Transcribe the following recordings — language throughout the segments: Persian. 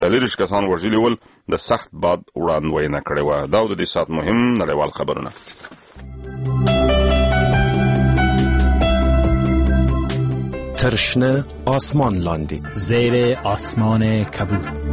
لیرش کسان وژلي ول د سخت باد وړاندوینه کړې وه. دا د دې ساعت مهم نړیوال خبرونه. ترشنه آسمان لاندی زیر آسمان کبود.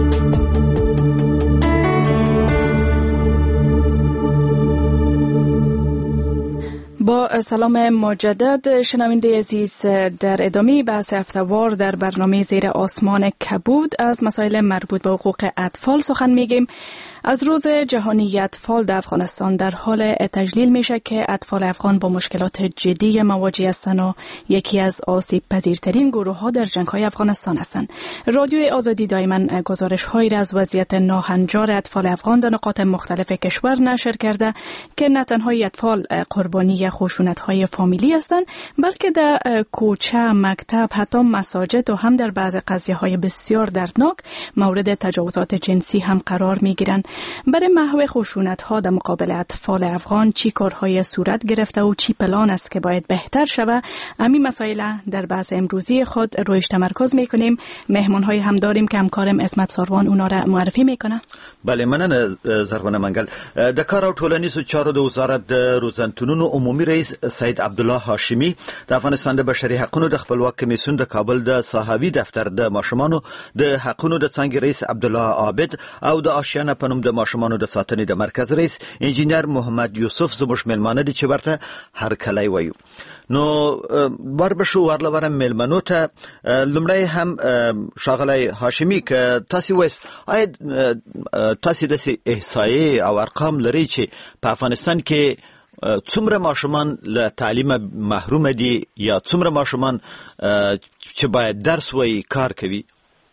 با سلام مجدد شنونده عزیز، در ادامه بحث هفته‌وار در برنامه زیر آسمان کبود از مسائل مربوط به حقوق اطفال سخن میگیم. از روز جهانی اطفال در افغانستان در حال تجلیل میشه که اطفال افغان با مشکلات جدی مواجه هستند و یکی از آسیب پذیرترین گروه ها در جنگ های افغانستان هستند. رادیوی آزادی دائما گزارش هایی را از وضعیت ناهنجار اطفال افغان در نقاط مختلف کشور نشر کرده که نه تنها اطفال قربانی خشونت های فامیلی هستند، بلکه در کوچه، مکتب، حتی مساجد و هم در بعض قضیه های بسیار دردناک مورد تجاوزات جنسی هم قرار می گیرند. برای محو خشونت ها در مقابل اطفال افغان چی کارهای صورت گرفته و چی پلان است که باید بهتر شود؟ همین مسائل در بحث امروزی خود رویش تمرکز میکنیم. مهمان های هم داریم که همکارم اسمت ساروان اونا را معرفی میکنه. بله، مننه زرغونه منگل. د کار او ټولنیزو چارو د وزارت روزنتونونو عمومي رئیس سید عبدالله هاشمی د افغانستان د بشري حقوقو د خپلواک کمیسیون د کابل د صحابي دفتر د ماشومانو د حقوقو د څنګه رئیس عبدالله عابد او د آشیانه پنوم د ماشومانو د ساتنې د مرکز رئیس انجینر محمد یوسف زموږ مېلمانه دي چې ورته هرکلی وایو. نو بار بشو ورلورم ملمنو ته لمړی هم شاغلی هاشمی که تاسو وست اید تاسو د احصایې او ارقام لري چې په افغانستان کې څومره ماشومان له تعلیم محروم دي یا څومره ماشومان چې باید درس وای کار کوي؟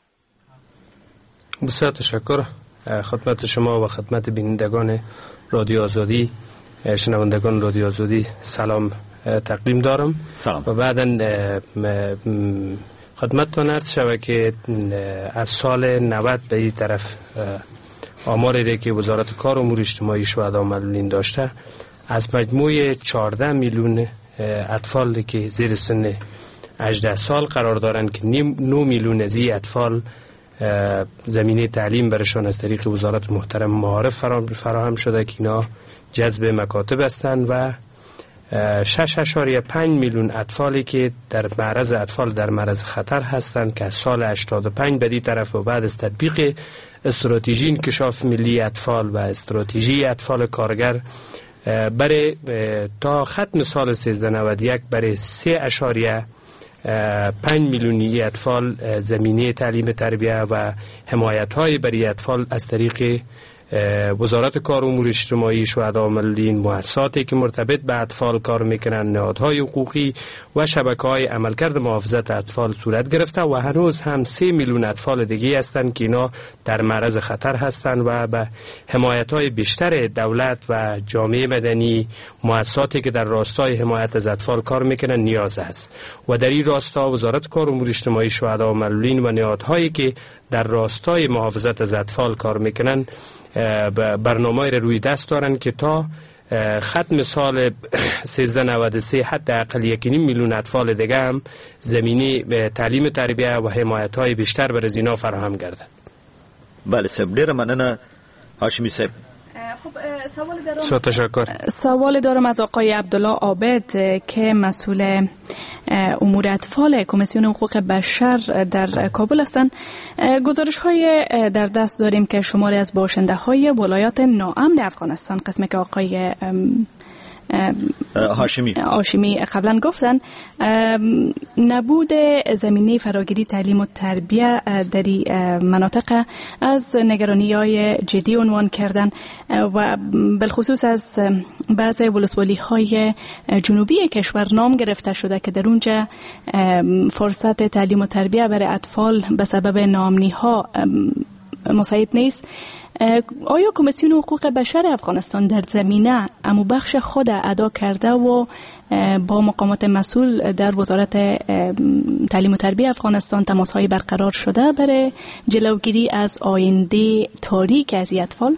بسیار تشکر خدمت شما و خدمت بینندگان رادیو آزادی. شنوندگان رادیو آزادی سلام تقدیم دارم. سلام. و بعدا خدمتتان عرض شود که از سال 90 به این طرف آماری که وزارت کار و امور اجتماعی شهدا معلولین داشته، از مجموع 14 میلیون اطفال که زیر سن 18 سال قرار دارند که 9 میلیون از این اطفال زمینه تعلیم برشان از طریق وزارت محترم معارف فراهم شده که اینا جذب مکاتب هستند و 6.5 میلیون اطفالی که در معرض اطفال در معرض خطر هستند که از سال 85 بدی طرف و بعد از تطبیق استراتژی انکشاف ملی اطفال و استراتژی اطفال کارگر برای تا ختم سال 1391 برای 3.5 میلیونی اطفال زمینه تعلیم تربیه و حمایت های برای اطفال از طریق وزارت کار و امور اجتماعی شهدا معلولین، مؤسساتی که مرتبط به اطفال کار میکنن، نهادهای حقوقی و شبکه‌های عملکرد محافظت اطفال صورت گرفته و هنوز هم 3 میلیون اطفال دیگه هستند که اینا در معرض خطر هستند و به حمایت‌های بیشتر دولت و جامعه مدنی، مؤسساتی که در راستای حمایت از اطفال کار میکنن نیاز است. و در این راستا وزارت کار و امور اجتماعی شهدا معلولین و نهادهایی که در راستای محافظت از اطفال کار میکنن برنامه‌ای روی دست دارن که تا ختم سال 1393 حداقل 1.5 میلیون اطفال دیگه هم زمینه تعلیم تربیه و حمایت‌های بیشتر برای اینا فراهم گردد. بله صاحب، ډیره مننه هاشمی صاحب. خب سوال دارم از آقای عبدالله عابد که مسئول امور اطفال کمیسیون حقوق بشر در کابل هستند. گزارش های در دست داریم که شماری از باشنده های ولایات ناامن افغانستان، قسمی که آقای هاشمی قبلا گفتن، نبود زمینه فراگیری تعلیم و تربیه در مناطق از نگرانی‌های جدی عنوان کردن و بالخصوص از بعض ولسوالی‌های جنوبی کشور نام گرفته شده که در اونجا فرصت تعلیم و تربیه برای اطفال به سبب ناامنی‌ها مساعد نیست. آیا کمیسیون حقوق بشر افغانستان در زمینه امو بخش خود ادا کرده و با مقامات مسئول در وزارت تعلیم و تربیه افغانستان تماس‌های برقرار شده برای جلوگیری از آینده تاریک از اطفال؟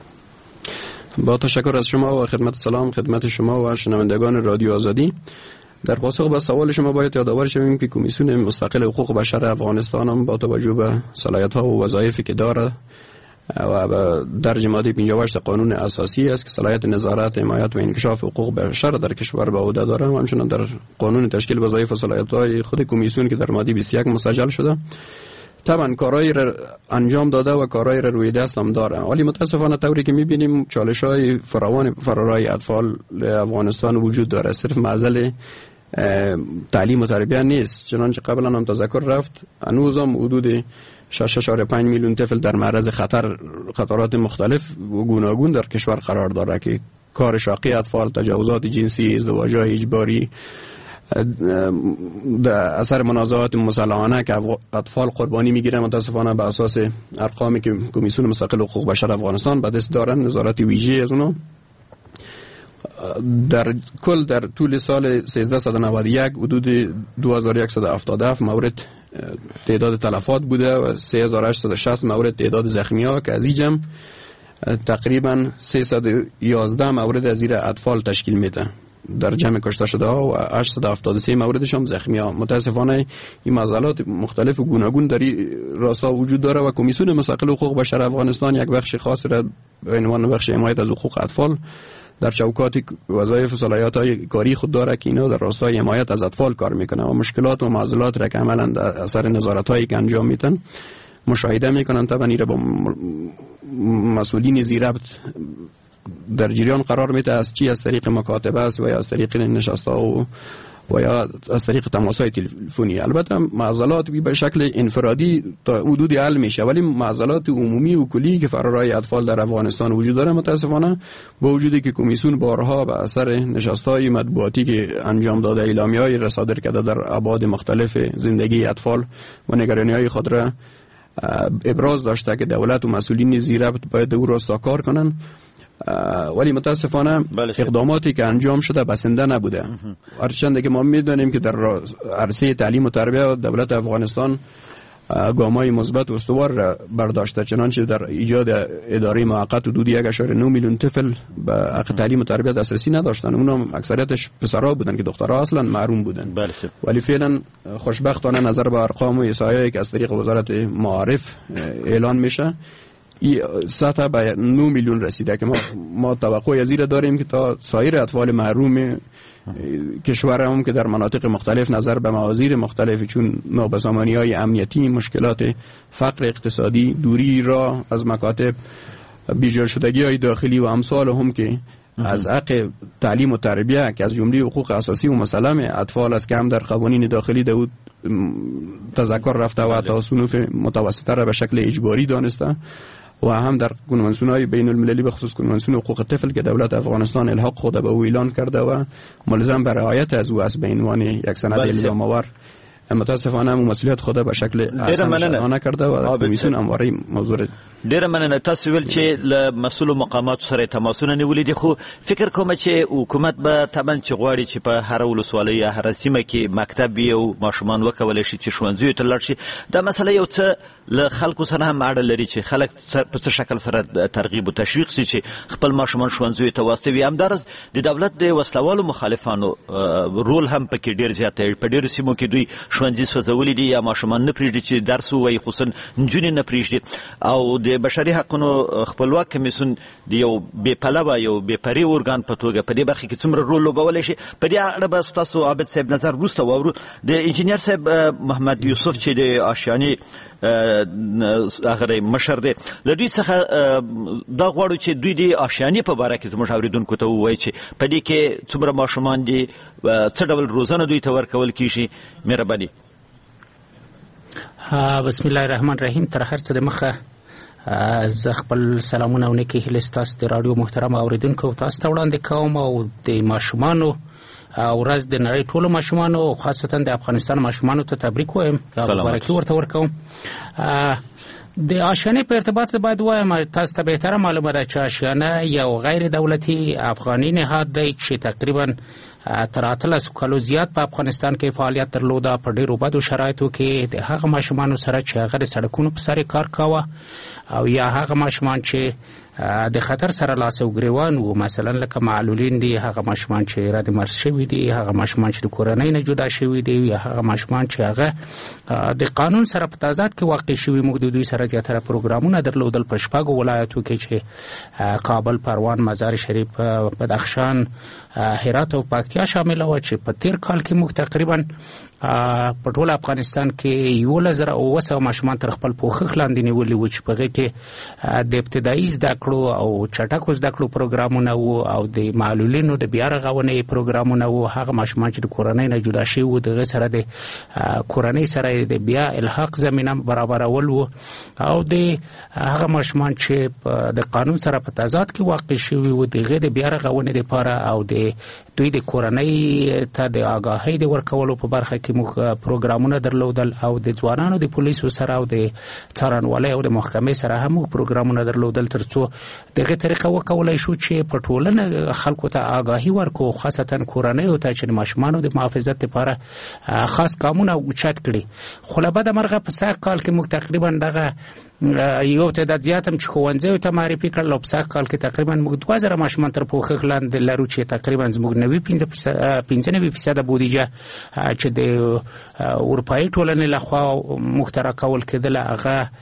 با تشکر از شما و خدمت سلام خدمت شما و شنوندگان رادیو آزادی. در پاسخ به سوال شما باید یادآور شویم که کمیسیون مستقل حقوق بشر افغانستان هم با توجه به صلاحیت‌ها و وظایفی که دارد و درج ماده 58 قانون اساسی است که صلاحیت نظارت، حمایت و انکشاف حقوق بشر در کشور به عهده دارد و همچنین در قانون تشکیل وظایف و صلاحیت‌های خود کمیسیون که در ماده 21 مسجل شده طبعا کارهایی را انجام داده و کارهایی را روی دست هم داره. ولی متاسفانه طوری که می‌بینیم چالش‌های فراوان فرارای اطفال افغانستان وجود داره. صرف معضل تعلیم و تربیت نیست، چنانچه قبلا هم تذکر رفت هنوز هم حدود 6.5 میلیون طفل در معرض خطرات مختلف و گوناگون در کشور قرار داره که کار شاقی اطفال، تجاوزات جنسی، ازدواج‌های اجباری، در اثر منازعات مسلحانه که اطفال قربانی میگیرن. متاسفانه به اساس ارقامی که کمیسیون مستقل حقوق بشر افغانستان به دست دارن، نظارت ویژه از اونها، در کل در طول سال 1391 حدود 2177 مورد تعداد تلفات بوده و 3860 مورد تعداد زخمی ها که از این جمع تقریبا 311 مورد از زیر اطفال تشکیل میده در جمع کشته شده ها و 873 موردش هم زخمی ها. متاسفانه این معضلات مختلف و گوناگون در این راستا وجود داره و کمیسیون مستقل حقوق بشر افغانستان یک بخش خاص را به عنوان بخش حمایت از حقوق اطفال در چوکات وظایف و صلاحیت‌های کاری خود داره که اینا در راستای حمایت از اطفال کار میکنه و مشکلات و معضلات را که عملاً در اثر نظارت‌هایی که انجام میدن مشاهده میکنن. طبعا این را با مسئولین ذی‌ربط در جریان قرار میده، از طریق مکاتبه است و یا از طریق نشست‌ها و یا از طریق تماس‌های تلفنی. البته معضلات به شکل انفرادی تا حدودی حل میشه، ولی معضلات عمومی و کلی که فرارای اطفال در افغانستان وجود داره متاسفانه با وجودی که کمیسیون بارها به اثر نشست‌های مطبوعاتی که انجام داده، اعلامیه‌ای را صادر کرده در ابعاد مختلف زندگی اطفال و نگرانی‌های خود را ابراز داشته که دولت و مسئولین ذی‌ربط باید او راستا کار کنن، ولی متاسفانه اقداماتی که انجام شده بسنده نبوده. هرچند که ما میدونیم که در عرصه تعلیم و تربیت دولت افغانستان گام‌های مثبت و استوار را برداشته، چنانچه در ایجاد اداره موقت حدود 1.9 میلیون طفل به حق تعلیم و تربیت دسترسی نداشتن. اونم اکثریتش پسرها بودن که دخترها اصلا محروم بودن. ولی فعلا خوشبختانه نظر به ارقام و احصایه‌ای که از طریق وزارت معارف اعلان میشه این سطح به 9 میلیون رسیده که ما توقع از این داریم که تا سایر اطفال محروم کشور هم که در مناطق مختلف نظر به موازیر مختلف چون نابسامانی‌های امنیتی، مشکلات فقر اقتصادی، دوری را از مکاتب، بیجار شدگی‌های داخلی و امثال هم که از حق تعلیم و تربیت که از جمله حقوق اساسی و مسلم اطفال است که هم در قوانین داخلی داود تذکر رفته و تا صنوف متوسطه را به شکل اجباری دانسته و هم در کنوانسیون‌های بین المللی به خصوص کنوانسیون حقوق طفل که دولت افغانستان الحاق خود به او اعلان کرده و ملزم به رعایت از او است به عنوان یک سند الزام آور. متاسفانه مسئولیت خود به شکل احسان نکرده و کمیسیون همواره موضوع ډیره مننه. تاسو ویل چې له مسؤل مقاماتو سره تماسونه نیولې دي، خو فکر کوم چې حکومت به طبعا چې غواړي چې په هر ولسوالۍ یا هر سیمه کې مکتب وي او ماشومان وکولای شي چې ښوونځیو ته لاړ شي. دا مسله یو څه له خلکو سره هم اړه لري چې خلک په څه شکل سره ترغیب او تشویق شي چې خپل ماشومان ښوونځیو ته واستوي. همدارس د دولت د وسلوالو مخالفانو رول هم پکې ډیر زیات دی. په ډیرو سیمو کې دوی ښوونځي سوځولي دي یا ماشومان نه پرېږدي چې درس ووایي، خصوصا نجونې نه پرېږدي. او د بشري حقونو خپلواک کمیسیون د یو بې پلوه یو بې پرې ارګان په توګه په دې برخه کې څومره رول لوبولی شي، په دې اړه به ستاسو عابد صاحب نظر وروسته واورو. د انجینر صاحب محمد یوسف چې د آشیانې هغه مشر دی، له دوی څخه دا غواړو چې دوی د آشیانې په باره کې زموږ اورېدونکو ته ووایي چې په دې کې څومره ماشومان دي، څه ډول روزنه دوی ته ورکول کېږي. مهرباني. بسم الله الرحمن الرحیم. تر هر څه د مخه زه خپل سلامونه او نیکې هیلې ستاسو د راډیو محترم اوریدونکو تاسو ته وړاندې کوم او د ماشومانو ورځ د نړۍ ټولو ماشومانو او خاصتا د افغانستان ماشومانو ته تبریک وایم، مبارکي ورته ورکوم. د آشیانې په ارتباط باید وایم تاسو ته بهتره معلومه ده چې آشیانه یو غیر دولتي افغاني نهاد دی چې تقریبا تر 18 کالو زیات په افغانستان کې فعالیت درلوده. په ډیرو بدو شرایطو کې د هغه ماشومان سره چې هغه د سړکونو په سر کار کاوه او یا هغه ماشومان چې د خطر سره لاس او ګریوان وو، مثلا لکه معلولین دي، هغه ماشومان چې رد مرز شوي دي، هغه ماشومان چې د کورنۍ نه جدا شوي دي، یا هغه ماشومان چې هغه د قانون سره په تضاد کې واقع شوي. موږ د دوی سره زیاتره پروګرامونه درلودل په شپږو ولایتو کې چې کابل، پروان، مزار شریف، بدخشان، هرات او پکتیا شامل و، چې په تیر کال کې موږ تقریبا په ټول افغانستان کې 1100 ماشومان تر خپل پوښښ لاندې نیولي وو چې په هغې کې د ابتدایي زده کړو او چټکو زده کړو پروګرامونه وو او د معلولینو د بیا رغونې پروګرامونه وو. هغه ماشومان چې د کورنۍ نه جدا شوي وو، دغه سره د کورنۍ سره د بیا الحاق زمینه برابرول وو، او د هغه ماشومان چې د قانون سره په تضاد کې واقع شوي وو، دغه د بیا رغونې لپاره او د دوی د کورنۍ ته د آگاهۍ د ورکولو په برخه کې موږ پروګرامونه درلودل، او د ځوانانو د پولیسو سره او د څارنوالۍ او د محکمې سره هم موږ پروګرامونه درلودل، ترڅو دغه طریقه وکولای شو چې په ټولنه خلکو ته آگاهي ورکو، خاصتا کورنیو ته چې ماشومانو د محافظت لپاره خاص ګامونه اوچت کړي. خو له بده مرغه په سږ کال کې موږ تقریبا دغه یو تعداد زیاتم چې ښوونځیو ته معرفي کړل، او په سږ کال کې تقریبا موږ 2000 ماشومان تر پوښښ لاندې لرو، چې تقریبا زموږ 95% بودیجه چې د اروپایي ټولنې لخوا مخترع کول کېدله هغه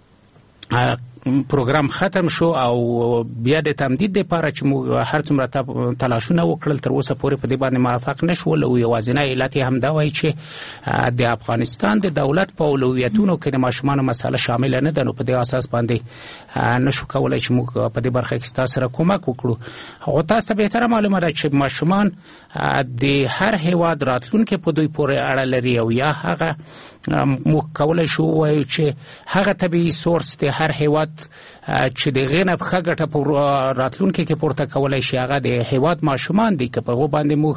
پروګرام ختم شو، او بیا د تمدید لپاره چې موږ هر څومره تلاشونه وکړل تر اوسه پورې په دې باندې موافق نشول، او یوازینی علت یې همدا وایي چې د افغانستان د دولت په اولویتونو کې د ماشومانو مسله شامل نه ده، نو په دې اساس باندې نشو کولای چې موږ په دې برخه کې ستاسو سره کومک وکړو. خو تاسو ته بهتره معلومه ده چې ماشومان د هر هیواد راتلونکي په دوی پورې اړه لري، او یا هغه موږ کولای شو وایو چې هغه طبیعي سورس د هر هیواد چې د غنه په ښه ګټه په راتلونکي کې پورته کولای شي هغه د هیواد ماشومان دي، که په هغو باندې موږ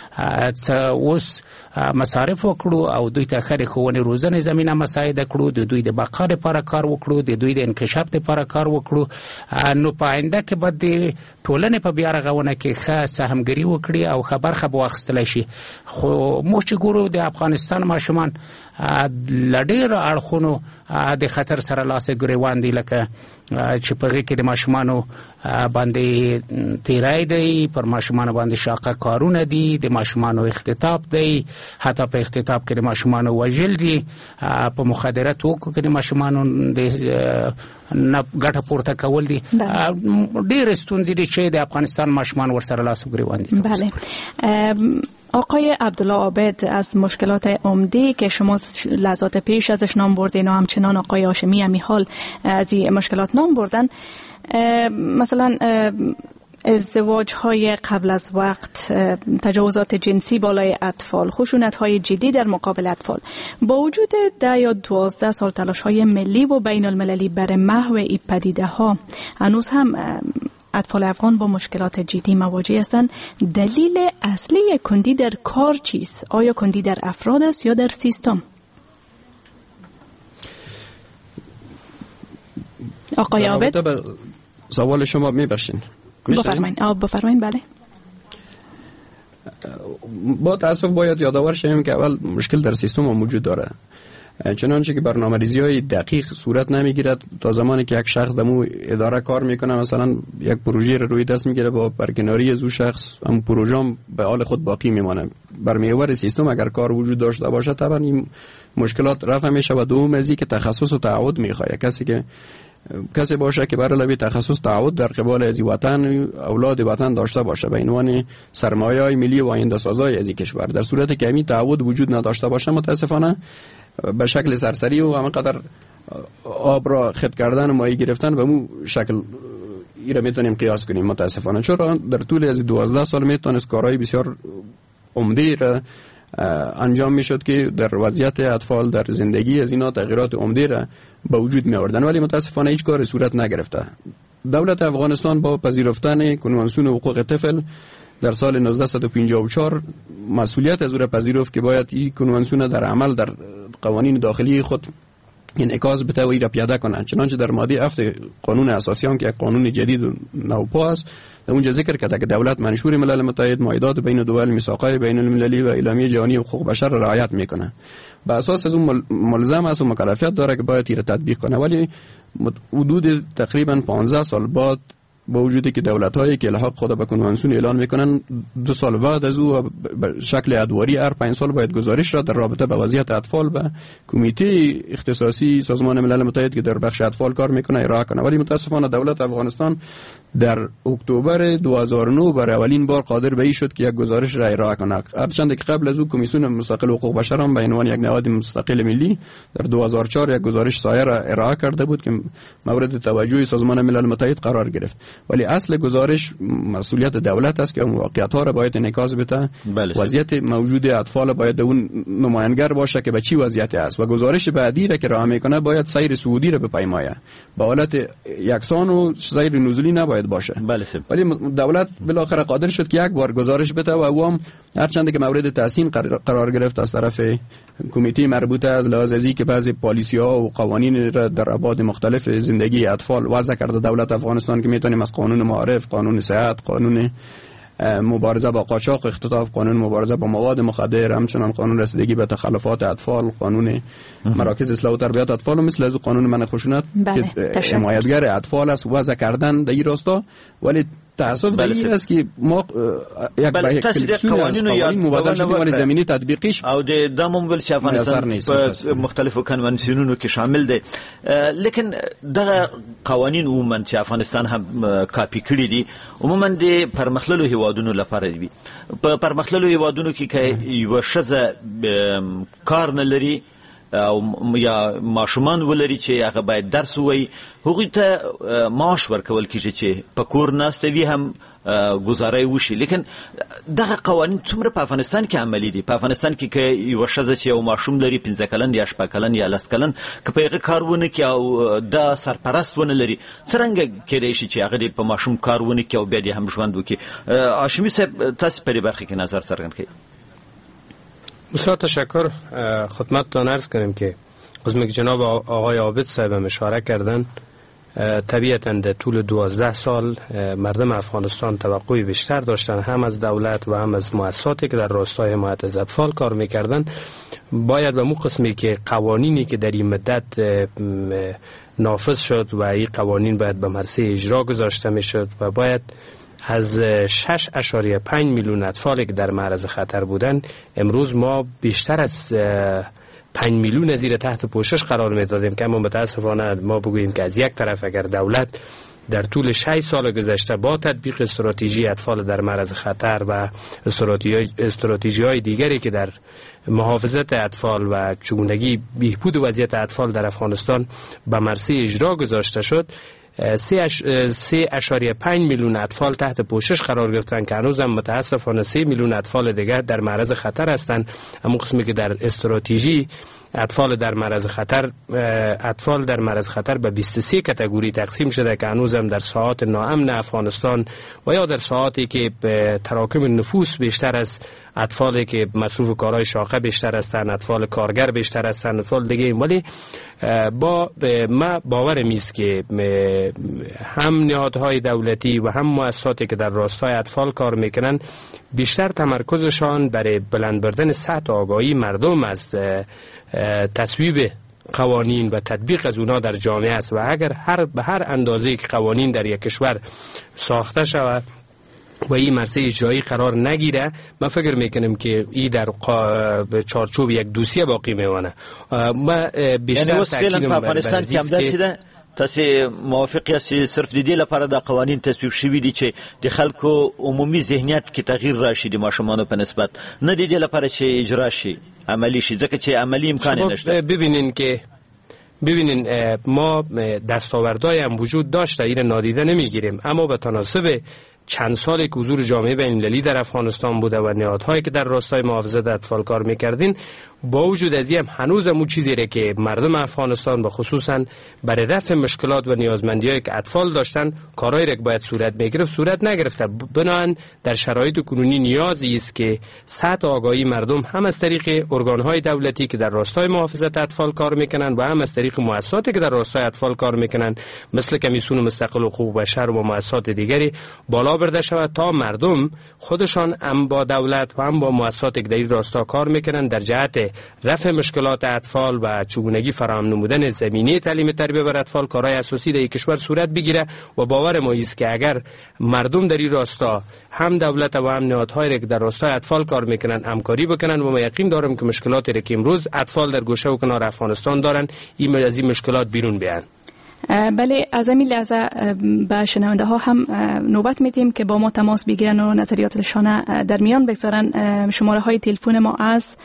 اوس مصارف وکړو او دوی ته ښه د ښوونې روزنې زمینه مساعده کړو، د دوی د بقا لپاره کار وکړو، د دوی د انکشاف لپاره کار وکړو، نو په آینده کې به د ټولنې په بیا رغونه کې ښه سهمګري وکړي او ښه برخه به واخیستلی شي. خو موږ چې ګورو د افغانستان ماشومان له ډېرو اړخونو د خطر سره لاس ګریوان دي، لکه چې په هغې کې د ماشومانو باندې تیری دی، پر ماشومانو باندې شاقه کارونه دي، د ماشومانو اختطاف دی، حتی په اختطاف کې د ماشومانو وژل دي، په مخدره توکو کې د ماشومانو نه ګټه پورته کول دي. ډېرې ستونزې دي چې د افغانستان ماشومان ورسره لاس ګریوان دي. بله. آقای عبدالله عابد، از مشکلات عمده که شما لحظات پیش ازش نام بردین و همچنان آقای هاشمی همی حال از این مشکلات نام بردن، مثلا ازدواج های قبل از وقت، تجاوزات جنسی بالای اطفال، خشونت های جدی در مقابل اطفال، با وجود 10 یا 12 سال تلاش های ملی و بین المللی برای محو این پدیده ها، هنوز هم اطفال افغان با مشکلات جدی مواجه هستند. دلیل اصلی کندی در کار چیست؟ آیا کندی در افراد است یا در سیستم؟ آقای عابد، سوال شما میبخشین؟ بفرمایید. بله. با تاسف باید یادآور شویم که اول مشکل در سیستم موجود داره، چنانچه که برنامه‌ریزی‌های دقیق صورت نمیگیرد تا زمانی که یک شخص دمو اداره کار میکنه، مثلا یک پروژه رو روی دست میگیره، با برکناری از اون شخص هم پروژه هم به حال خود باقی میمانه. بر محور سیستم اگر کار وجود داشته باشه طبعا این مشکلات رفع میشه. و دوم از که تخصص و تعهد میخواد، کسی باشه که برای لبی تخصص تعهد در قبال از وطن، اولاد وطن داشته باشه به عنوان سرمایه‌های ملی و آینده سازای از کشور. در صورتی که همین تعهد وجود نداشته باشه متاسفانه به شکل سرسری و همینقدر آب را خط کردن و ماهی گرفتن به مو شکل ای را میتونیم قیاس کنیم متاسفانه. چرا در طول از 12 سال میتونست کارهای بسیار عمده را انجام میشد که در وضعیت اطفال در زندگی از اینا تغییرات عمده را به وجود می آوردن، ولی متاسفانه هیچ کاری صورت نگرفته. دولت افغانستان با پذیرفتن کنوانسیون حقوق طفل در سال 1954 مسئولیت از او را پذیرفت که باید این کنوانسیون در عمل در قوانین داخلی خود انعکاس بده و این را پیاده کنند. چنانچه در ماده 7 قانون اساسی هم که یک قانون جدید و نوپا است، در اونجا ذکر کرده که دولت منشور ملل متحد، معاهدات بین الدول، میثاقات بین المللی و اعلامیه جهانی حقوق بشر را رعایت میکنه. به اساس از اون ملزم است و مکلفیت داره که باید این را تطبیق کنه. ولی حدود تقریبا 15 سال بعد با وجودی که دولت‌هایی که الحاق خود به کنوانسیون اعلان میکنن 2 سال بعد از او به شکل ادواری هر 5 سال باید گزارش را در رابطه با وضعیت اطفال به کمیته اختصاصی سازمان ملل متحد که در بخش اطفال کار میکنه ارائه کنه. ولی متاسفانه دولت افغانستان در اکتبر 2009 برای اولین بار قادر به این شد که یک گزارش را ارائه کنه. هرچند که قبل از او کمیسیون مستقل حقوق بشر هم به عنوان یک نهاد مستقل ملی در 2004 یک گزارش سایه را ارائه کرده بود که مورد توجه سازمان ملل متحد قرار گرفت. ولی اصل گزارش مسئولیت دولت است که واقعیت ها را باید انعکاس بده. وضعیت موجود اطفال باید اون نماینگر باشه که به چی وضعیت است و گزارش بعدی را که راه میکنه باید سیر صعودی را بپیمایه. به حالت یکسان و سیر نزولی نباید باشه. ولی دولت بالاخره قادر شد که یک بار گزارش بده و او هم هرچند که مورد تحسین قرار گرفت از طرف کمیته مربوطه از لحاظ ازی که بعضی پالیسی‌ها و قوانین را در ابعاد مختلف زندگی اطفال وضع کرده دولت افغانستان که میتونیم از قانون معارف، قانون صحت، قانون مبارزه با قاچاق اختطاف، قانون مبارزه با مواد مخدر، همچنان قانون رسیدگی به تخلفات اطفال، قانون مراکز اصلاح و تربیت اطفال و مثل از قانون منع خشونت که حمایتگر اطفال است وضع کردن در این راستا. ولی تأسف به این است که ما یک قوانین مبادل شدیم ولی زمینی تطبیقیش او د دمم ول چې افغانستان په مختلفو کنوانسیونونو کې شامل دي، لیکن دغه قوانین عموما چې افغانستان هم کاپی کړی دي عموما د پرمختللو هیوادونو لپاره دي. په پرمختللو هیوادونو کې که یو شزه کار نه لري او یا ماشومان ولري چې هغه باید درس ووایي، هغوی ته معاش ورکول کېږي چې په کور ناسته وي هم گزارای وشي. لیکن دغه قوانین څومره په افغانستان کې عملي دي؟ په افغانستان کې که یو ښځه چې یو ماشوم لري 15 کلن یا 8 کلن یا 10 کلن که په هغه کار ونه کړي او د سرپرست ونه لري، څرنګه کېدای شي چې هغه په ماشوم کار ونه کړي او بیا دې هم ژوند وکړي؟ هاشمي صاحب تاسو په دې برخه کې نظر څرګند کړئ. بسیار تشکر. خدمتتان عرض کنیم که قسمی که جناب آقای عابد صاحب اشاره کردن، طبیعتاً در طول 12 سال مردم افغانستان توقعی بیشتر داشتن هم از دولت و هم از مؤسساتی که در راستای حمایت از اطفال کار میکردن. باید به مو قسمی که قوانینی که در این مدت نافذ شد و این قوانین باید به مرسه اجرا گذاشته میشد و باید از 6.5 میلیون اطفالی که در معرض خطر بودن امروز ما بیشتر از 5 میلیون زیر تحت پوشش قرار میدادیم که اما متاسفانه ما بگوییم که از یک طرف اگر دولت در طول 6 سال گذشته با تطبیق استراتژی اطفال در معرض خطر و استراتژی‌های دیگری که در محافظت اطفال و چگونگی بهبود وضعیت اطفال در افغانستان به مرسه اجرا گذاشته شد، 3.5 میلیون اطفال تحت پوشش قرار گرفتن که هنوز هم متاسفانه 3 میلیون اطفال دیگر در معرض خطر هستند. اما قسمی که در استراتژی اطفال در معرض خطر به 23 کاتگوری تقسیم شده که هنوز هم در ساحات ناامن افغانستان و یا در ساحاتی که تراکم نفوس بیشتر از اطفالی که مصروف کارهای شاقه بیشتر هستند، اطفال کارگر بیشتر هستند، اطفال دیگه. ولی با ما باورم است که هم نهادهای دولتی و هم مؤسساتی که در راستای اطفال کار میکنن بیشتر تمرکزشان برای بلند بردن سطح آگاهی مردم از تصویب قوانین و تطبیق از اونا در جامعه است و اگر به هر اندازه که قوانین در یک کشور ساخته شود و این مرسه اجرایی قرار نگیره، من فکر میکنم که این در چارچوب یک دوسیه باقی میمانه. ما بیشتر تاکیدم بر افغانستان کم داشته. تاسو موافق یاست صرف د دې لپاره د قوانین تصویب شوي دي چې د خلکو عمومي ذهنیت کې تغییر راشي د ماشومانو په نسبت، نه د دې لپاره چې اجرا شي عملی شي، ځکه چې عملی امکان نشته؟ ببینین ما دستاوردهای هم وجود داشته، این نادیده نمیگیریم، اما به تناسب چند سالی که حضور جامعه بین‌المللی در افغانستان بوده و نهادهایی که در راستای محافظت اطفال کار میکردین، با وجود از این هنوز همون چیزی را که مردم افغانستان و خصوصا برای رفع مشکلات و نیازمندی‌هایی که اطفال داشتن کارهایی را که باید صورت میگرفت صورت نگرفته. بنابراین در شرایط کنونی نیازی است که سطح آگاهی مردم هم از طریق ارگان‌های دولتی که در راستای محافظت اطفال کار میکنن و هم از طریق مؤسساتی که در راستای اطفال کار میکنن مثل کمیسیون مستقل حقوق بشر و مؤسسات دیگری بالا برده شود تا مردم خودشان هم با دولت و هم با مؤسساتی که در این راستا کار میکنن در جهت رفع مشکلات اطفال و چگونگی فراهم نمودن زمینه تعلیم تربیت بر اطفال کارهای اساسی در کشور صورت بگیره و باور ما است که اگر مردم در این راستا هم دولت و هم نهادهایی که در راستای اطفال کار میکنن همکاری بکنن و ما یقین دارم که مشکلاتی که امروز اطفال در گوشه و کنار افغانستان دارن از این مشکلات بیرون بیان. بله، از این لحظه به شنونده ها هم نوبت میدیم که با ما تماس بگیرن و نظریاتشان در میان بگذارن. شماره های تلفن ما از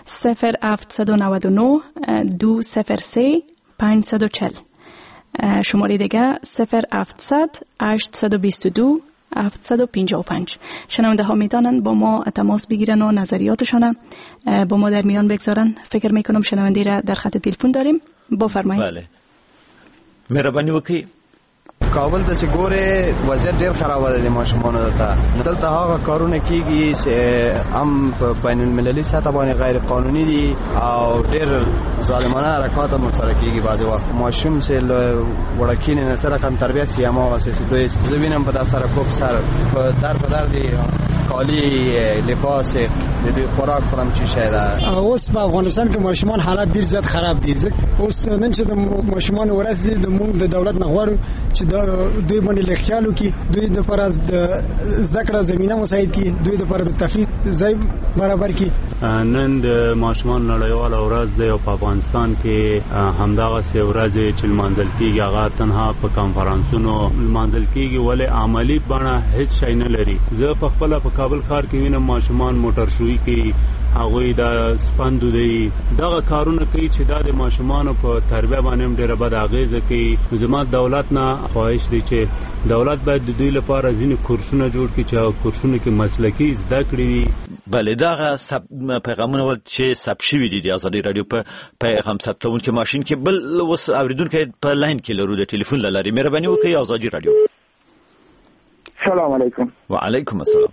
0799 203 540، شماره دیگه 0700 822 755. شنونده ها میتونن با ما تماس بگیرن و نظریاتشان با ما در میان بگذارن. فکر میکنم شنونده را در خط تلفن داریم. بفرمایید. بله، مهرباني وکړئ. کابل ته چې ګوره وضعیت ډیر خراب دی د ماشومانو دلته هغه کارونه کیږي چې هم په بین المللي سطح باندې غیر قانوني دي او ډیر ظالمانه حرکات هم سره کیږي. بعضی وخت ماشوم چې وړکین نه سره کم تربیه سیما واسه دوی زمینم په داسره کوب سر په در دی کالی لباس د خوراک خورم چی شاید. اوس په افغانستان کې ماشومان حالت ډیر زیات خراب دي. اوس نن چې د ماشومان ورځ د موږ د دولت نه غواړو چې دوی باندې لخیالو کې دوی د پر از د ذکر زمينه مساعد کی دوی د پر د تفریح ځای برابر کی. نن د ماشومان نړیواله ورځ دی او په افغانستان کې همدغه سه ورځ چې منځل کیږي هغه تنها په کانفرنسونو منځل کیږي ولې عملی بڼه هیڅ شي نه لري. زه په خپل په کابل ښار کې وینم ماشومان موټر شوي کوي، هغه د سپندو دی دغه کارونه کوي چې د ماشومان په تربیه باندې ډیره بد اغیزه کوي. زموږ دولت نه خواهش دی چې دولت باید د دوی لپاره ځینې کورسونه جوړ کړي چې کورسونه کې مسلکي زده کړې وي. بله، دغه پیغامونه ول چې ثبت شوي دي د ازادي رادیو په پیغام ثبتونکي ماشین کې. بل اوس اوریدونکي په لاین کې لرو د ټلیفون له لارې. مهرباني وکړئ ازادي رادیو. سلام علیکم. و علیکم السلام.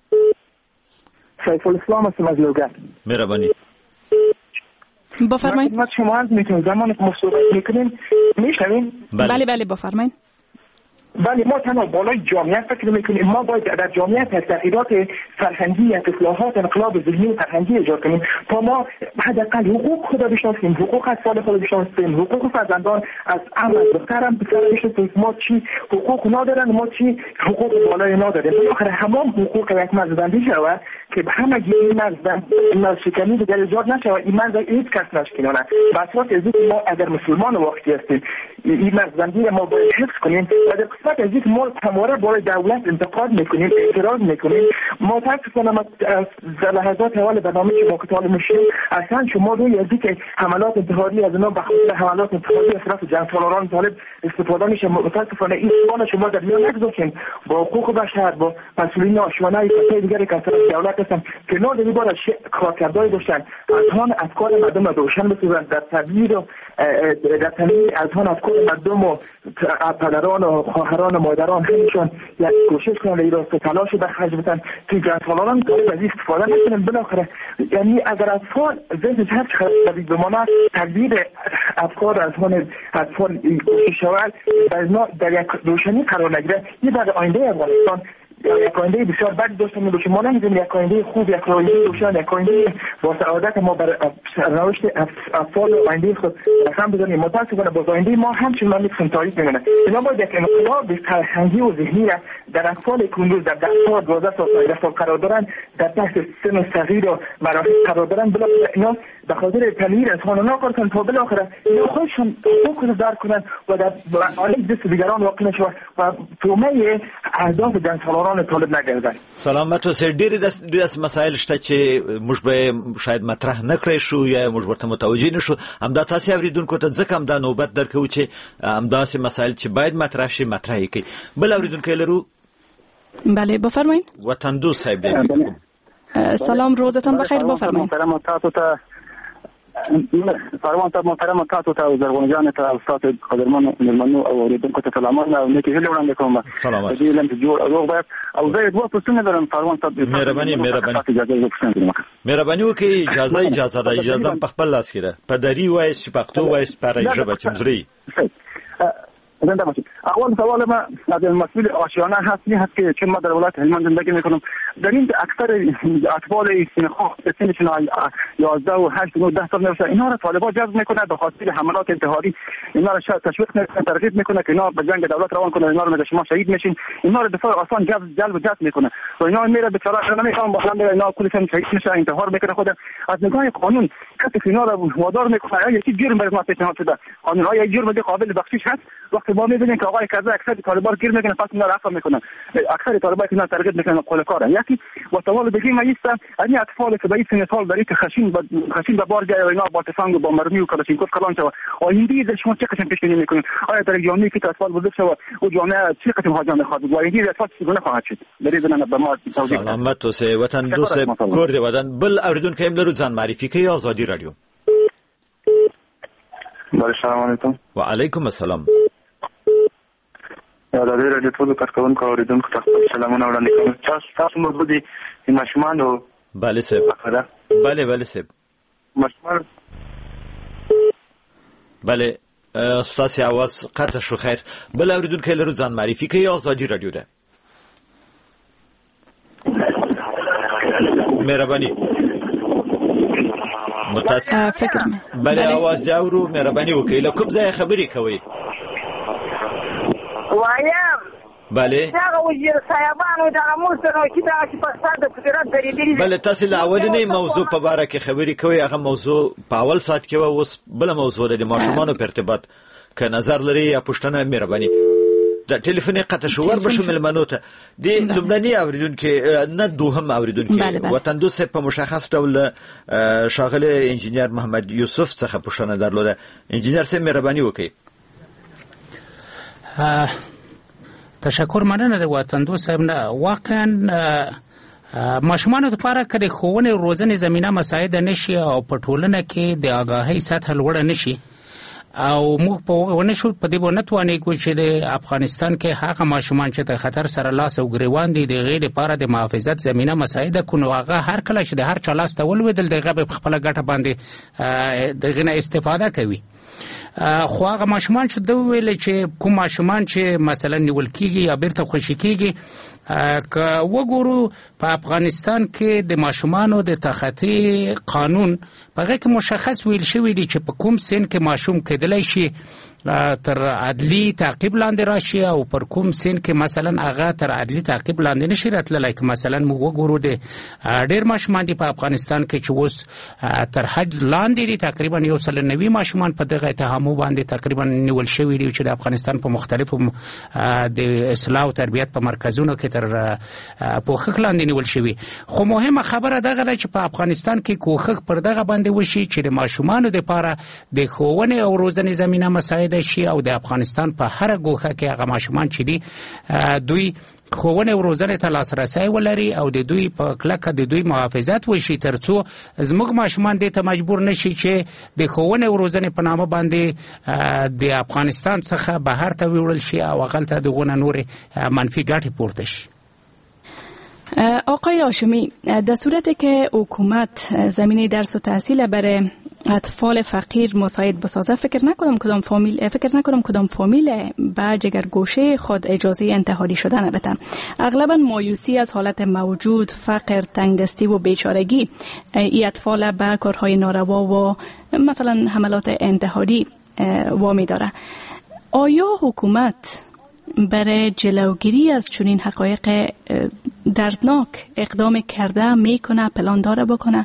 سیف الاسلام هستم از لوگر. مهربانی. بفرمایید. ما شما از میتونیم زمانی که مصوبت میکنیم میشنویم؟ بله بله بفرمایید. بله، ما تنها بالای جامعیت فکر میکنیم. ما باید در جامعیت تغییرات فرهنگی، اصلاحات، انقلاب ذهنی و فرهنگی ایجاد کنیم تا ما حداقل حقوق خود بشناسیم، حقوق اطفال خود بشناسیم، حقوق فرزندان از عمل دخترم پسر بشناسیم. ما چی حقوق ندارن، ما چی حقوق بالای نداریم. بالاخره همون حقوق یک مرزبندی شود که همگی این مرز شکنی دیگر ایجاد نشود. این مرز هیچ کس نشکنانه. بسیار از ما اگر مسلمان واقعی هستیم این مرزبندی ما باید حفظ کنیم و در قسمت از اینکه ما همواره برای دولت انتقاد میکنیم، اعتراض میکنیم. متاسفانه در لحظات اول برنامه که مقتال میشیم اصلا شما روی از اینکه حملات انتحاری از اینا به خاطر حملات انتحاری از طرف جنگسالاران طالب استفاده میشه. متاسفانه این سوال شما در میان نگذاشتین با حقوق بشر، با مسئولین آشوانه کسای دیگری که از طرف دولت هستن که نادری باید کارکردهایی داشتن از آن افکار مردم را روشن بسازند در تبلیغ و در تبلیغ از آن افکار مردم و پدران و خواهران و مادران همشون یک کوشش کنن این راست تلاش به خرج بدن که جنگسالاران طالب از استفاده نکنن. بالاخره یعنی اگر اطفال ذهن هر چقدر بمانه تبلیغ افکار از آن اطفال کوشش شود در یک روشنی قرار نگیره، یه در آینده افغانستان یک آینده بسیار بد داشتیم باشه. ما نمی‌دونیم یک آینده خوب، یک آینده روشن، یک آینده با سعادت ما بر رشد اطفال و آینده خود رقم بزنیم. متأسفانه با آینده ما همچنین من می‌خوایم تاریک بمونه. اینا باید یک انقلاب فرهنگی و ذهنی را در اطفال کندوز در 10 سال 12 سال 13 سال قرار دارن، در تحت سن صغیر و مراحل قرار دارن. بالاخره اینا به خاطر تغییر اذهان کار کنن تا بالاخره اینا خودشون حقوق رو درک کنن و در علیه دست دیگران واقع نشوند و تومه اهداف جنگسالاران طالب نگردن. سلامت اوسئ. ډېر داسې مسایل شته چې موږ به شاید مطرح نه کړی شو یا موږ ورته متوجه نشو. همدا تاسو اوریدونکو ته ځکه همدا نوبت درکوو چې همداسې مسایل چې باید مطرح شي مطرح یې کړي. بل اوریدونکی لرو. بله بفرمایید. وطن دوست صاحب سلام روزتان بخیر بفرمایید. محترم تاسو ته زرغون جان ته استاد قدرمن ملمنو او اوریدونکو ته سلامونه او نیکی هیله وړاندې کوم. سلامات. دې لم جوړ روغ باید او زه دوه پوښتنې لرم فرمان صاحب. مهرباني وکړئ اجازه ده اجازه په خپل لاس کې ده. په دری وایس پښتو وایس پر ژبه چمزري. زنده باشید. اول سوال ما از مسئول آشیانه هست که ما در ولایت هلمند زندگی میکنم. در این اکثر اطفال سنشون 11 و 8 و 10 سال میشه اینا رو طالبان جذب میکنه به خاطر حملات انتحاری. اینا رو تشویق میکنه، ترغیب میکنه که اینا به جنگ دولت روان کنه، اینا رو میگه شما شهید میشین. اینا رو بسیار آسان جذب میکنه و اینا میره بیچاره نمیخوام بالا میره اینا کلشون شهید میشه، انتحار میکنه. خود از نگاه قانون کسی که اینا رو وادار میکنه یکی جرم برای ما پیشنهاد شده. قانون های جرم دیگه قابل بخشش هست. وقتی ما میبینیم که آقای کذا اکثر طالبان گیر میکنه پس اینا رفع میکنن. اکثر طالبان که اینا ترغیب میکنن قول کاره. یکی و سوال دیگه ما ایست این اطفال که به این سال داری که خشین به بار جای اینا با تفنگ و با مرمی و کلاشینکوف کلان شود. آینده در شما چه قسم پیش بینی میکنید؟ آیا در جامعه که اطفال بزرگ شود و جامعه چه قسم حاجام خواهد و آینده اطفال چگونه خواهد شد؟ در این به ما توضیح بدید. سلامت اوسه وطن دوست کورد وطن بل اوریدون که املرو ځان معرفي کوي آزادی رادیو. السلام علیکم. و علیکم السلام. آزادی رادیو ټول کارکونکو اوریدونکو ته سلامونه وړاندې کوم. تاسو مو بودی ماشومان. بله صاحب. بله صاحب. ماشومان. بله استاسي आवाज قطع شو. خیر بل اوریدونکو لرو ځان معرفي کوي آزادی رادیو ده. مهرباني متاسف. بله आवाज دی اورو مهرباني وکړئ. له کوم ځای خبرې کوئ؟ وایم بله دا وزیر صاحبانو دا موږ چې دا چې په ساده قدرت درېدلې. بله تاسو له اولنې موضوع په اړه کې خبرې کوئ. هغه موضوع په اول ساعت کې و. اوس بل موضوع د ماشومانو په ارتباط که نظر لري یا پوښتنه مهرباني. د ټلیفون قطع شو ور بشو ملمنو ته د لومړني اوریدونکو نه دوهم اوریدونکو وطن دوست په مشخص ډول شاغله انجینر محمد یوسف څخه پوښتنه درلوده. انجینر سم مهرباني وکړئ. تشکر مننه د وطن دوست صاحب. نه واقعا ماشومانو لپاره کله ښوونې او روزنې زمينه مساعده نشي او په ټولنه کې د آگاهۍ سطح لوړ نشي او موږ په ونه شو په دې باندې توانې چې د افغانستان کې هغه ماشومان چې د خطر سره لاس او ګریوان دي د غیر لپاره د محافظت زمينه مساعده کونو هغه هر کله چې د هر چا لاس ته ولویدل دغه په خپل ګټه باندې دغه نه استفاده کوي. خو هغه ماشومان چې دوی ویل چې کوم ماشومان چې مثلا نیول کیږي یا بیرته خوشی کیږي که وګورو په افغانستان کې د ماشومانو د تخطی قانون په هغه کې مشخص ویل شوی دی چې په کوم سن کې ماشوم کېدلی شي تر عدلی تعقیب لاندې راشي او پر کوم سن کې مثلا هغه تر عدلی تعقیب لاندې نشي راتللی. که مثلا موږ وګورو د ډېر ماشومان دي په افغانستان کې چې اوس تر حد لاندې دي. تقریبا 190 ماشومان په دغه اتهامو باندې تقریبا نیول شوي دي چې د افغانستان په مختلفو د اصلاح او تربیت په مرکزونو کې تر پوښښ لاندې نیول شوي. خو مهمه خبره دغه ده چې په افغانستان کې کوښښ پر دغه باندې وشي چې د ماشومانو لپاره د ښوونې او روزنې زمينه مساعده شي او د افغانستان په هر ګوښه کې هغه ماشومان چې دي دوی ښوونې او روزنې ته لاسرسی ولري او د دوی په کلکه د دوی محافظت وشي ترڅو زموږ ماشومان دې ته مجبور نشي چې د ښوونې او روزنې په نامه باندې د افغانستان څخه بهر ته ویوړل شي او هغلته دغونه نورې منفي ګټې پورته شي. آقای هاشمی، در صورتی که حکومت زمینه درس و تحصیل برای اطفال فقیر مساعد بسازه فکر نکنم کدام فامیل به جگرگوشه خود اجازه انتحاری شدن بده. اغلبا مایوسی از حالت موجود، فقر، تنگدستی و بیچارگی ای اطفال به کارهای ناروا و مثلا حملات انتحاری وامی داره. آیا حکومت برای جلوگیری از چنین حقایق دردناک اقدام کرده میکنه، پلان داره بکنه؟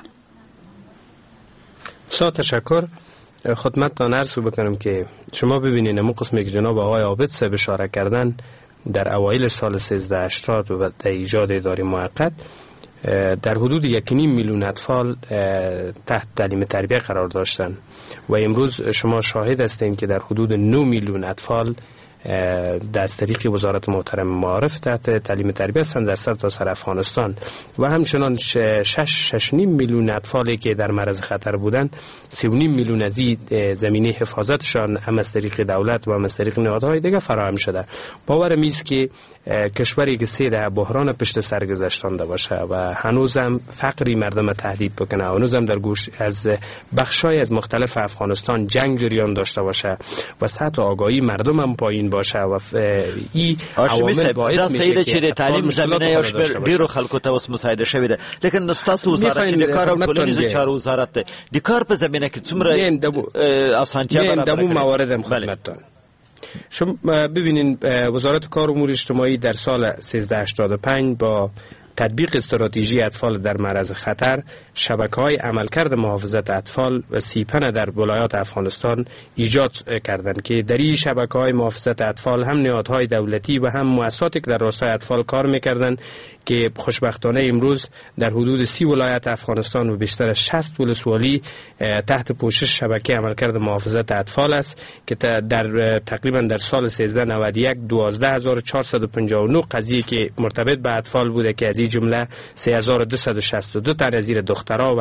تشکر. خدمتتان عرض بکنم که شما ببینید همون قسمی که جناب آقای عابد صاحب اشاره کردن در اوایل سال 1380 و در ایجاد اداره موقت در حدود 1.5 میلیون اطفال تحت تعلیم تربیه قرار داشتند و امروز شما شاهد هستین که در حدود 9 میلیون اطفال از طریق وزارت محترم معارف تحت تعلیم تربیت هستند در سرتاسر افغانستان و همچنان 6.5 میلیون اطفالی که در معرض خطر بودند 3.5 میلیون از این زمینه حفاظتشان هم از طریق دولت و هم از طریق نهادهای دیگه فراهم شده. باورم است که کشوری که 3 دهه بحران پشت سر گذاشتانده باشه و هنوزم فقری مردم تهدید بکنه، هنوزم در گوش از بخشای از مختلف افغانستان جنگ جریان داشته باشه و سطح آگاهی مردم هم پایین باشه و این عوامل باعث میشه که تعلیم زمینه یاش ډیرو خلکو ته اوس مساعده شوی ده. لیکن تاسو وزارت د کار او ټولنیزو چارو وزارت د کار په زمینه کې څومره اسانتیا برابر کړي؟ موارد خدمتتان شما ببینین وزارت کار و امور اجتماعی در سال 1385 با تطبیق استراتژی اطفال در معرض خطر شبکه‌های عملکرد محافظت اطفال و سیپن در ولایات افغانستان ایجاد کردند که در این شبکه‌های محافظت اطفال هم نهادهای دولتی و هم مؤسساتی که در راستای اطفال کار می‌کردند که خوشبختانه امروز در حدود 30 ولایت افغانستان و بیشتر از 60 ولسوالی تحت پوشش شبکه عملکرد محافظت اطفال است که در تقریبا در سال 1391 12459 قضیه که مرتبط به اطفال بوده که از این جمله 3262 تن از زیر دخترها و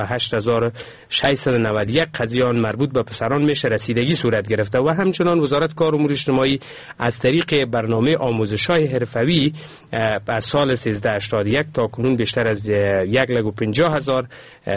8691 قضیه مربوط به پسران میشه رسیدگی صورت گرفته و همچنان وزارت کار و امور اجتماعی از طریق برنامه آموزش‌های حرفوی از سال 1381 تا کنون بیشتر از 150,000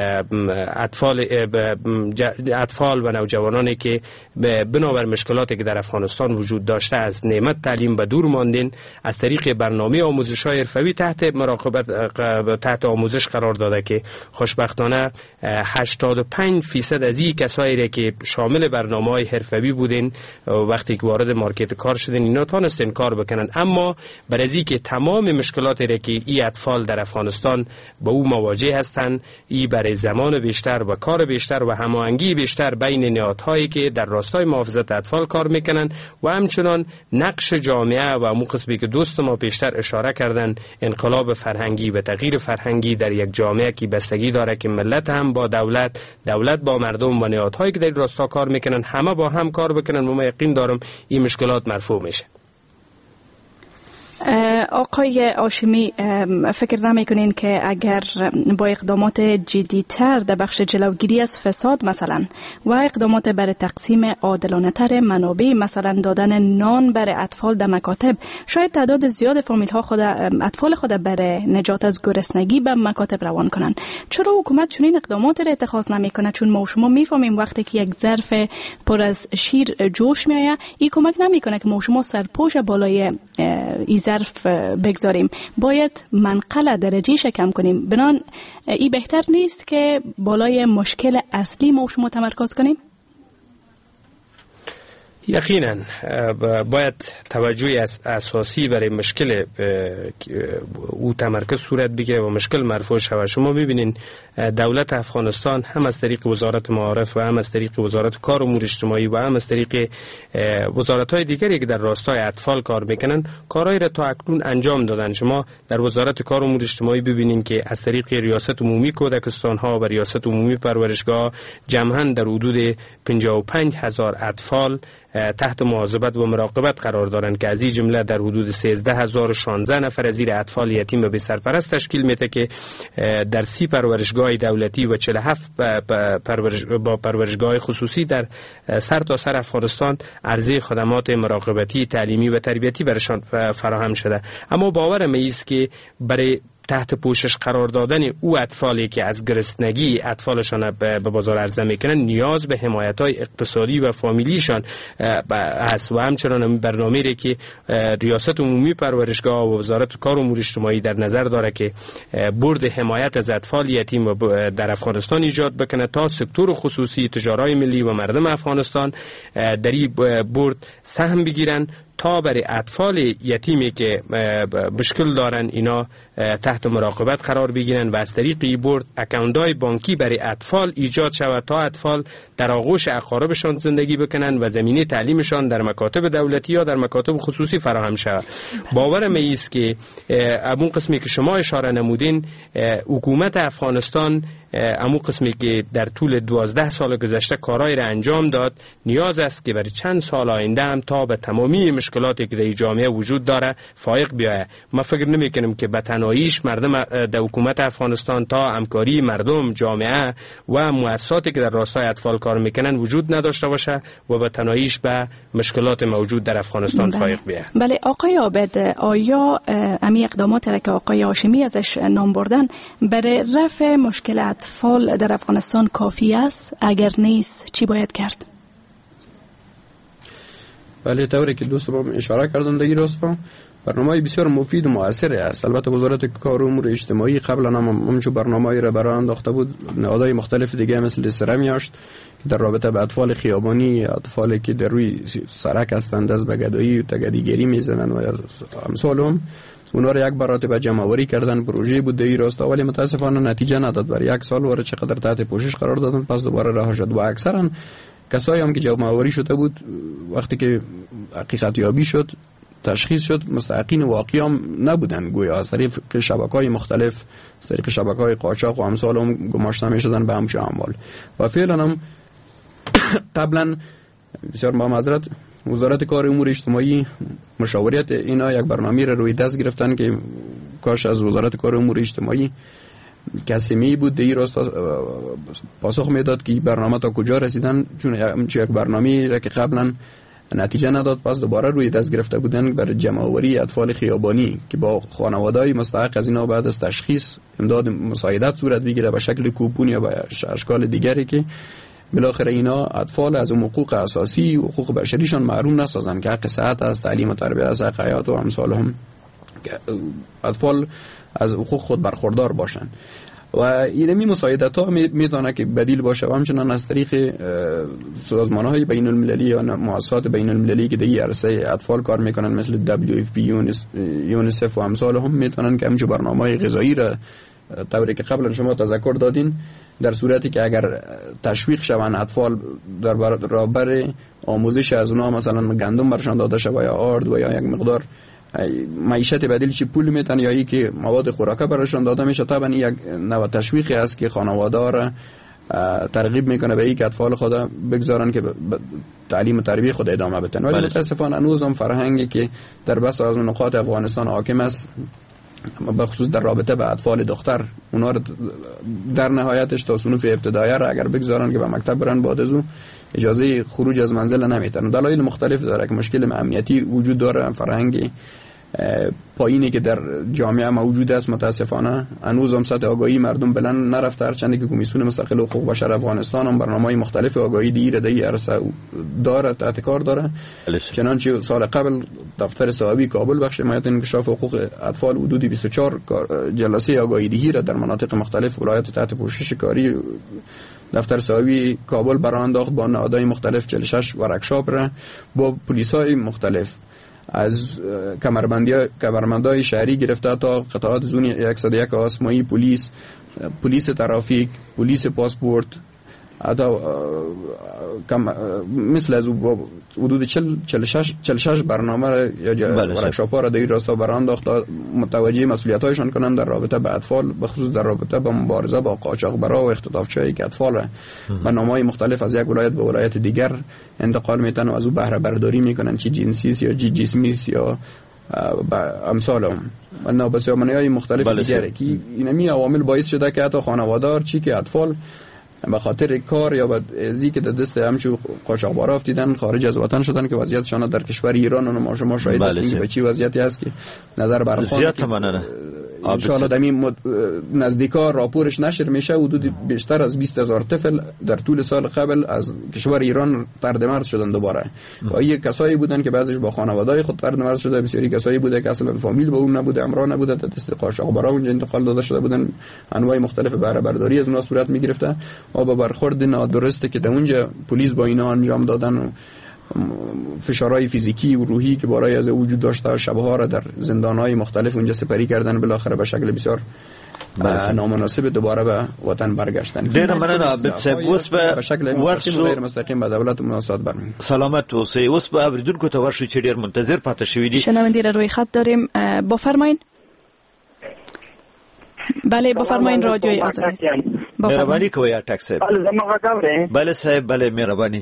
اطفال و نوجوانانی که بنابر مشکلاتی که در افغانستان وجود داشته از نعمت تعلیم به دور ماندین از طریق برنامه آموزش‌های حرفوی تحت آموزش قرار داده که خوشبختانه 85% از این کسایی که شامل برنامه‌های حرفوی بودین وقتی که وارد مارکت کار شدین اینا تونستین کار بکنن، اما برای از اینکه تمام مشکلاتی را که این اطفال در افغانستان با او مواجه هستند این برای زمان بیشتر و کار بیشتر و هماهنگی بیشتر بین نهادهایی که در راستای محافظت اطفال کار میکنن و همچنان نقش جامعه و اون قسمی که دوست ما بیشتر اشاره کردن انقلاب فرهنگی و تغییر فرهنگی در یک جامعه که بستگی داره که ملت هم با دولت با مردم و نهادهایی که در راستا کار میکنن همه با هم کار بکنن و من یقین دارم این مشکلات مرفوع میشه. آقای هاشمی فکر نمی‌کنین که اگر با اقدامات جدی‌تر در بخش جلوگیری از فساد مثلا و اقدامات برای تقسیم عادلانه‌تر منابع مثلا دادن نان برای اطفال در مکاتب شاید تعداد زیاد فامیل‌ها اطفال خود برای نجات از گرسنگی به مکاتب روان کنن؟ چرا حکومت چنین اقدامات را اتخاذ نمی‌کنه؟ چون ما و شما می‌فهمیم وقتی که یک ظرف پر از شیر جوش می‌آید این کمک نمی‌کنه که ما و شما سرپوش بالای ظرف بگذاریم، باید منقل درجهش کم کنیم. بنان این بهتر نیست که بالای مشکل اصلی ما شما تمرکز کنیم؟ یقینا باید توجه اساسی برای مشکل او تمرکز صورت بگیره و مشکل مرفوع شود. شما میبینین دولت افغانستان هم از طریق وزارت معارف و هم از طریق وزارت کار و امور اجتماعی و هم از طریق وزارت‌های دیگری که در راستای اطفال کار میکنن کارهایی را تا اکنون انجام دادن. شما در وزارت کار و امور اجتماعی ببینین که از طریق ریاست عمومی کودکستان‌ها و ریاست عمومی پرورشگاه جمعاً در حدود 55,000 اطفال تحت مواظبت و مراقبت قرار دارند که از این جمله در حدود 13,016 نفر از زیر اطفال یتیم و بی سرپرست تشکیل میده که در 30 پرورشگاه دولتی و 47 با پرورشگاه خصوصی در سرتاسر افغانستان عرضه خدمات مراقبتی تعلیمی و تربیتی برشان فراهم شده. اما باورم است که برای تحت پوشش قرار دادن او اطفالی که از گرسنگی اطفالشان به بازار عرضه میکنن نیاز به حمایت‌های اقتصادی و فامیلیشان است و همچنان برنامه‌ای که ریاست عمومی پرورشگاه و وزارت کار و امور اجتماعی در نظر داره که برد حمایت از اطفال یتیم در افغانستان ایجاد بکنه تا سکتور خصوصی، تجارای ملی و مردم افغانستان در این برد سهم بگیرن تا برای اطفال یتیمی که مشکل دارن اینا تحت مراقبت قرار بگیرن و از طریق این برد اکاونت‌های بانکی برای اطفال ایجاد شود تا اطفال در آغوش اقاربشان زندگی بکنن و زمینه تعلیمشان در مکاتب دولتی یا در مکاتب خصوصی فراهم شود. باورم است که اون قسمی که شما اشاره نمودین حکومت افغانستان امو قسمی که در طول 12 سال گذشته کارهای را انجام داد، نیاز است که برای چند سال آینده هم تا به تمامی مشکلاتی که در جامعه وجود داره فائق بیاید. ما فکر نمی کنیم که به تنهاییش مردم در حکومت افغانستان تا همکاری مردم، جامعه و مؤسساتی که در راستای اطفال کار میکنن وجود نداشته باشه و به تنهاییش به مشکلات موجود در افغانستان فائق بیاید. بله آقای عابد، آیا امی اقدامات را که آقای هاشمی ازش نام بردن برای رفع مشکل اطفال در افغانستان کافی است؟ اگر نیست چی باید کرد؟ بله طوری که دوست با اشاره کردن در این راستا برنامه بسیار مفید و مؤثر است. البته وزارت کار و امور اجتماعی قبلا هم همچون برنامه‌ای را برای انداخته بود. نهادهای مختلف دیگه مثل سرمیاشت که در رابطه به اطفال خیابانی، اطفالی که در روی سرک هستند از به گدایی و تگدیگری میزنن و امثال هم اونا را یک مرتبه جمع‌آوری کردن. پروژه بود در این راستا ولی متاسفانه نتیجه نداد. برای یک سال واره چقدر تحت پوشش قرار دادن، پس دوباره رها شد و اکثرا کسایی هم که جمع‌آوری شده بود وقتی که حقیقت یابی شد، تشخیص شد، مستحقین واقعی هم نبودن، گویا از طریق شبکه‌های مختلف، از طریق شبکه‌های قاچاق و امثال هم گماشته می‌شدن به همچون اعمال. و فعلا هم قبلا بسیار با معذرت وزارت کار و امور اجتماعی مشاوریت اینا یک برنامه را روی دست گرفتن که کاش از وزارت کار و امور اجتماعی کسی می بود در این راستا پاسخ میداد که برنامه تا کجا رسیدن، چون یک برنامه را که قبلا نتیجه نداد پس دوباره روی دست گرفته بودن برای جمع‌آوری اطفال خیابانی که با خانواده‌های مستحق از اینا بعد از تشخیص امداد مساعدت صورت بگیره به شکل کوپون یا به اشکال دیگری که بالاخره اینا اطفال از حقوق اساسی و حقوق بشریشان محروم نسازن که حق صحت است، تعلیم و تربیت است، حق حیات و امثال هم اطفال از حقوق خود برخوردار باشند. و اینمی مساعدت ها میتونه که بدیل باشه و همچنان از طریق سازمان‌های بین المللی یا مؤسسات بین المللی که در این عرصه اطفال کار میکنن مثل WFP، یونیسف و امثال هم میتونن که همچون برنامه‌های غذایی را طوری که قبلا شما تذکر دادین در صورتی که اگر تشویق شوند اطفال در برابر آموزش از اونها مثلا گندم برشان داده شود یا آرد و یا یک مقدار معیشت بدیل چی پول میتن یا ای که مواد خوراکه برشان داده میشه، طبعا یک نوع تشویقی است که خانواده را ترغیب میکنه به این که اطفال خود بگذارن که تعلیم و تربیت خود ادامه بدن. ولی متاسفانه هنوز هم فرهنگی که در بس از نقاط افغانستان حاکم است به خصوص در رابطه به اطفال دختر، اونا رو در نهایتش تا صنوف ابتدایی را اگر بگذارن که به مکتب برن بعد از اون اجازه خروج از منزل نمیتن. دلایل مختلف داره که مشکل امنیتی وجود داره، فرهنگی پایینی که در جامعه موجود است متاسفانه هنوز هم سطح آگاهی مردم بلند نرفته، هرچند که کمیسیون مستقل حقوق بشر افغانستان هم برنامه‌های مختلف آگاهی دیره در عرصه داره، تحت کار داره. چنانچه سال قبل دفتر صاحبی کابل بخش حمایت انکشاف حقوق اطفال حدود 24 جلسه آگاهی دهی را در مناطق مختلف ولایت تحت پوشش کاری دفتر صاحبی کابل برای انداخت با نهادهای مختلف 46 ورکشاپ را با پلیس‌های مختلف از کمربندای شهری گرفته تا قطعات زون 101 آسمایی، پلیس ترافیک، پلیس پاسپورت، مثل از حدود 46 برنامه را یا ورکشاپ ها را در این راستا برانداخت تا متوجه مسئولیت‌هایشان کنند در رابطه به اطفال، به خصوص در رابطه با مبارزه با قاچاقبرا و اختطافچی‌هایی که اطفال را به نام‌های مختلف از یک ولایت به ولایت دیگر انتقال میتن و از او بهره برداری میکنن، چی جنسی یا جسمی یا امثال هم و نابسامانی‌های مختلف دیگری که اینمی عوامل باعث شده که حتی خانوادار چی که اطفال به خاطر کار یا به ازی که در دست همچون قاچاقبرا افتیدن خارج از وطن شدن که وضعیتشان در کشور ایران و ما شما شاهد هستیم که به چی وضعیتی هست که نظر برخوان ان شاء الله دمی نزدیکا راپورش نشر میشه. حدود بیشتر از 20,000 طفل در طول سال قبل از کشور ایران طردمرد شدن دوباره و یک کسایی بودن که بعضیش با خانواده‌های خود طردمرد شده، بسیاری کسایی بوده که اصلا فامیل به اون نبوده، امرا نبوده، در دست قاچاقبرا اونجا انتقال داده شده بودن، انواع مختلف بهره برداری از اونها صورت میگرفته و با برخورد نادرسته که در اونجا پلیس با اینا انجام دادن و فشارهای فیزیکی و روحی که برای از وجود داشته شبها را در زندانهای مختلف اونجا سپری کردن، بالاخره به شکل بسیار نامناسب دوباره به وطن برگشتن. ډیر مننه عابد صاحب. اوس به شکل مستقیم غیر مستقیم به دولت مناسبت برمیم. سلامت اوسئ. اوس به اوریدونکو ته ورشو چې ډیر منتظر پاتې شوی دي. شنونده را روی خط داریم، بفرمایید. بله بفرمایید رادیوی آزادی. مهربانی کوي اٹک صاحب. بله زما غاړه. بله صاحب بله مهربانی.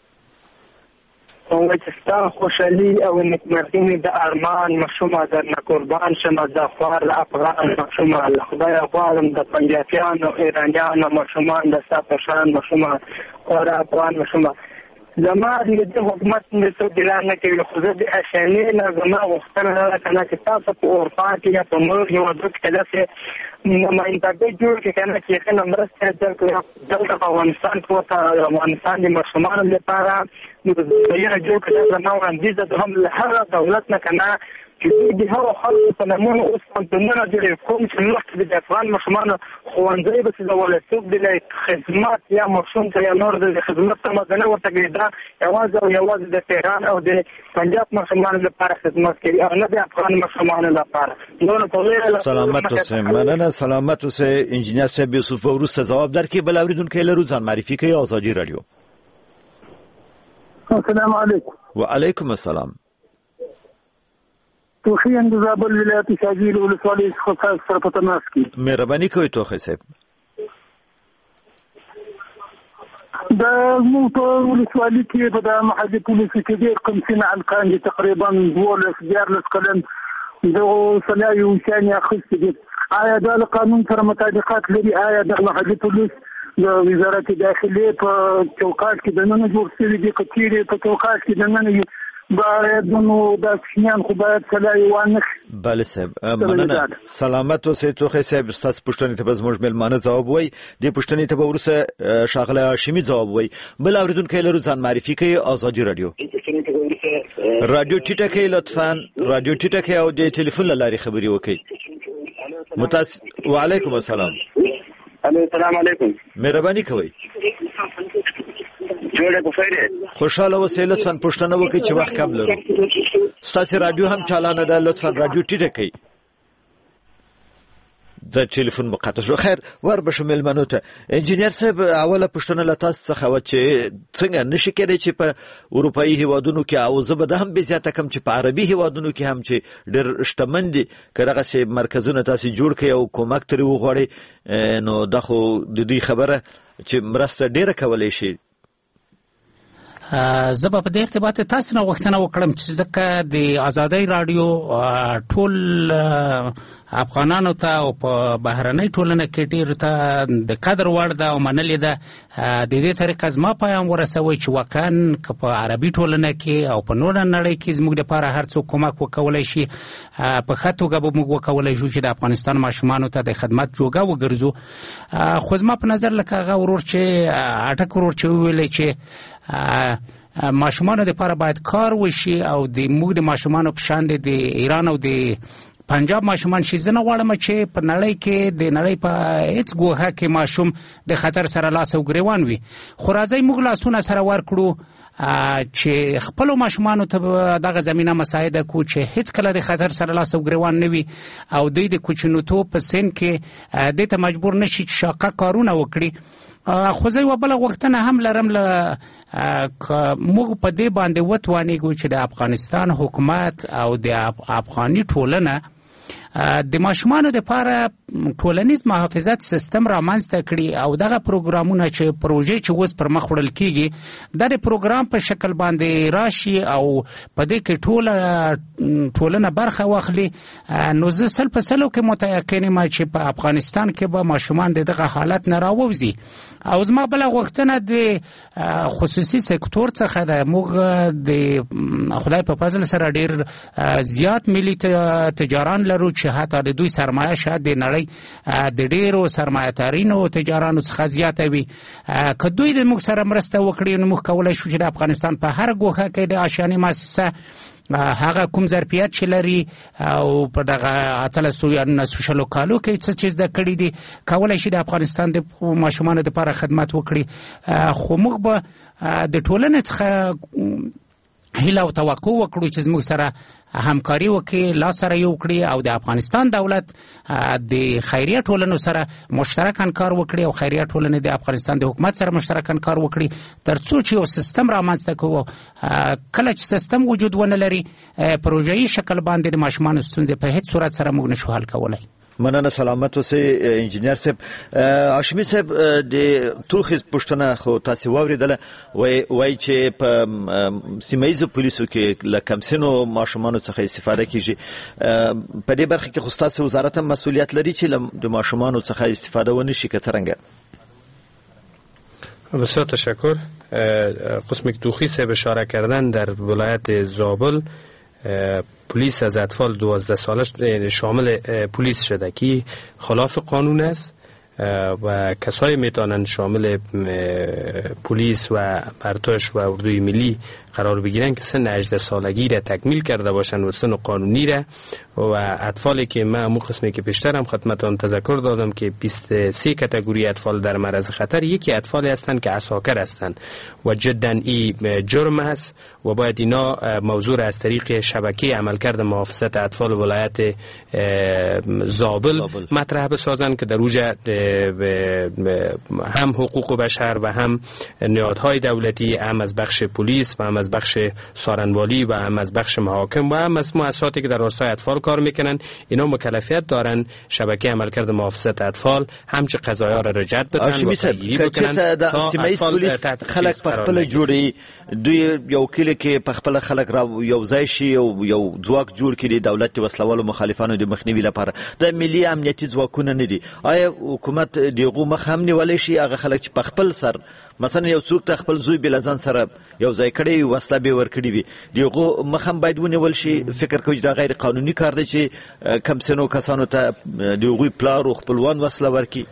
او چې تاسو خوشالي او نعمتونه د ارمان مشومه در قربان شمه د خوار افغان مشومه خدای غواړم د پنجابیانو ایرانیانو مشومان د ساتشان مشومه او افغان مشومه زما د حکومت نسو دلان نه کوي خو د اشانه نه زما وختونه نه کنه چې تاسو په اورپا کې یا په نور یو د کلاسه ما انټرنیټ جوړ کې کنه چې څنګه مرسته د افغانستان په افغانستان د مشومان لپاره نو د یو جوړ کړه زما وړاندیز د هم له هر دولت نه کنه چې د هغو خلکو په نامونو اوس پوهنتونونه جوړ کوم چې مخکې د افغان ماشومانو ښوونځی به د ولسوب د خدمات یا ماشوم ته یا نور د خدمت ته مدنه ورته کېده یوازې او یوازې د تهران او د پنجاب ماشومانو لپاره خدمت کوي او نه د افغان ماشومانو لپاره. سلامت اوسئ. مننه. سلامت اوسئ. انجینر صاحب یوسف وروسته ځواب درکړي. بل اوریدونکو لرو ځان معرفي کوي. آزادی رادیو. السلام علیکم. وعلیکم السلام. توخی اندزابل ولایت شاجیل ولسوالی خصاص سرپتناس کی مهربانی کوي توخی صاحب. دا مو په ولسوالی کې په د محلي پولیسو کې ډېر کم سینه الکان دي تقریبا 12 کلن دغه سلایو ثاني اخستي دي. آیا دا قانون سره مطابقت لري؟ آیا د محلي پولیس د وزارت داخلي په چوکاټ کې د نن جوړ شوی دي کتیری په چوکاټ کې د نن باید نو د سینان خو باید سلای وانه. بله صاحب مننه. سلامت اوسئ. توخی صاحب تاسو پوښتنې ته زموږ ملمانه ځواب وای. د پوښتنې ته ورسره شاغله هاشمي ځواب وای. بل اوریدونکو لرو ځان معرفي کوي. آزادی رادیو. رادیو ټیټه کوي لطفا. رادیو ټیټه کوي او د ټلیفون لاري خبري وکړي. وعلیکم السلام. السلام علیکم. مهرباني کوي. جوړه په فایده خوشاله اوسئ. لطفا پوښتنه وکړئ چې وخت کم لرو. ستاسو رادیو هم چالانه ده. لطفا رادیو ټیټه کړئ. د ټلیفون مقطع شو. خیر ور بشمل منوته. انجینر صاحب اوله پوښتنه له تاسو څخه و چې څنګه نشي کېدای چې په اروپאי هیوادونو کې او زبده هم به زیاته کم چې په عربي هیوادونو کې هم چې ډېر شتمن دي کړهغه سي مرکزونه تاسو جوړ کړئ او کومک ترې وغواړئ نو دا خو د دې خبره چې مرسته ډېره کولای شي. زه په دې ارتباط تاسو نه غوښتنه وکړم چې ځکه د آزادۍ رادیو ټول افغانانو ته او په بهرنۍ ټولنه کې ډېر ته د قدر وړ ده او منلې ده. د دې طریقه زما پیغام ورسوي چې واقعا که په عربي ټولنه کې او په نور نړۍ کې زموږ لپاره هر څوک کومک وکولای شي په ښه توګه به موږ وکولای شو چې د افغانستان ماشومانو ته د خدمت جوګه وګرځو. خو زما په نظر لکه هغه ورور چې اټک ورور چې ویلې چې ماشومانو لپاره باید کار وشي او د موږ د ماشومانو په شان د ایران او د پنجاب ماشومان شي. زه نه غواړم چې په نړۍ کې د نړۍ په هیڅ ګوښه کې ماشوم د خطر سره لاس او ګریوان وي. خو راځئ موږ لاسونه سره ورکړو چې خپل ماشومانو ته دغه زمينه مساعده کو چې هیڅ کله د خطر سره لاس او ګریوان نه وي او دوی د کوچنیتوب په سن کې د ته مجبور نشي چې شاقه کارونه وکړي. خو زه یو بل غوښتنه هم لرم موږ په دې باندې وتوانیږو چې د افغانستان حکومت او د افغاني ټولنه د ماشومانو لپاره ټولنیز محافظت سیستم رامنځته کړي او دغه پروګرامونه چې پروژې چې اوس پر مخ وړل کیږي د پروګرام په شکل باندې راشي او په دې کې ټولنه برخه واخلي. نو زه سل په سلو کې متيقن یم چې په افغانستان کې به ماشومان دغه حالت نه راووځي. او زما بل غوښتنه د خصوصي سکتور څخه د موږ د خدای په فضل سره ډیر زیات ملي تجاران لرو چې حتی د دوی سرمایه شاید د نړۍ د ډیرو سرمایه‌دارینو تجارانو څخه زیاته وي. که دوی د موږ سره مرسته وکړي نو موږ کولای شو چې د افغانستان په هر ګوښه کې د آشیانې مؤسسه هغه کوم ظرفیت چې لري او په دغه اتلسو یا 900 کالو کې څه چیز د کړی دي کولای شي د افغانستان د ماشومانو لپاره خدمت وکړي. خو موږ به د ټولنې څخه هیله او توقع وکړو چې موږ سره همکاري وکړي، لا سره یو کړي او د افغانستان دولت د خیریه ټولنو سره مشترکاً کار وکړي او خیریه ټولنې د افغانستان د حکومت سره مشترکاً کار وکړي ترڅو چې یو سیستم رامنځته کوو. کله چې سیستم وجود ونه لري پروژایي شکل باندې د ماشومان ستونزې په هیڅ صورت سره موږ نشو حل کولای. مننه سلامت اوسئ انجینر صاحب. هاشمي صاحب د توخي پښتنه خو تاسو واوریدله وای چې په سیمایي پولیسو کې لکم سينو ماشومان څخه استفاده کیږي. په دې برخه کې خو تاسو وزارت هم مسؤلیت لري چې د ماشومان څخه استفاده ونه شي که څنګه؟ بسیار تشکر. قسم توخی صاحب اشاره کردن در ولایت زابل پلیس از اطفال 12 سالش شامل پلیس شده که خلاف قانون است و کسایی میتونن شامل پلیس و ارتش و اردوی ملی قرار بگیرن که سن 18 سالگی را تکمیل کرده باشن و سن قانونی را. و اطفالی که من امو قسمی که پیشترم خدمتتون تذکر دادم که 23 کاتگوری اطفال در معرض خطر، یکی اطفالی هستند که عساکر هستند و جدا این جرم است و باید اینا موضوع از طریق شبکه عملکرد محافظت اطفال ولایت زابل مطرح بسازند که در اوجه هم حقوق بشر و هم نهادهای دولتی، هم از بخش پلیس و هم از بخش سارنوالی و هم از بخش محاکم و هم از مؤسساتی که در راستای اطفال کار میکنن، اینا مکلفیت دارن شبکه عملکرد محافظت اطفال همچه قضایا را رجعت بدن و پیگیری بکنن تا اطفال تحت خلق پخپل جوړي. دوی یو کلی کې پخپل خلق را یو ځای شي او یو ځواک جوړ کړي دولت وسلوالو مخالفانو د مخنیوي لپاره. د ملي امنیتي ځواکونه نه دي. آیا حکومت دغه مخ هم نیولای شي هغه خلک چې پخپل سر مثلا یو څوک خپل زوی بل ځان سره یو ځای کړي وسله به ور کړی وي دغه مخ هم باید ونیول شي؟ فکر کوي دا غیر قانوني کار دی چې کم سنو کسانو ته دغه پلار او خپلوان وسله ورکړي؟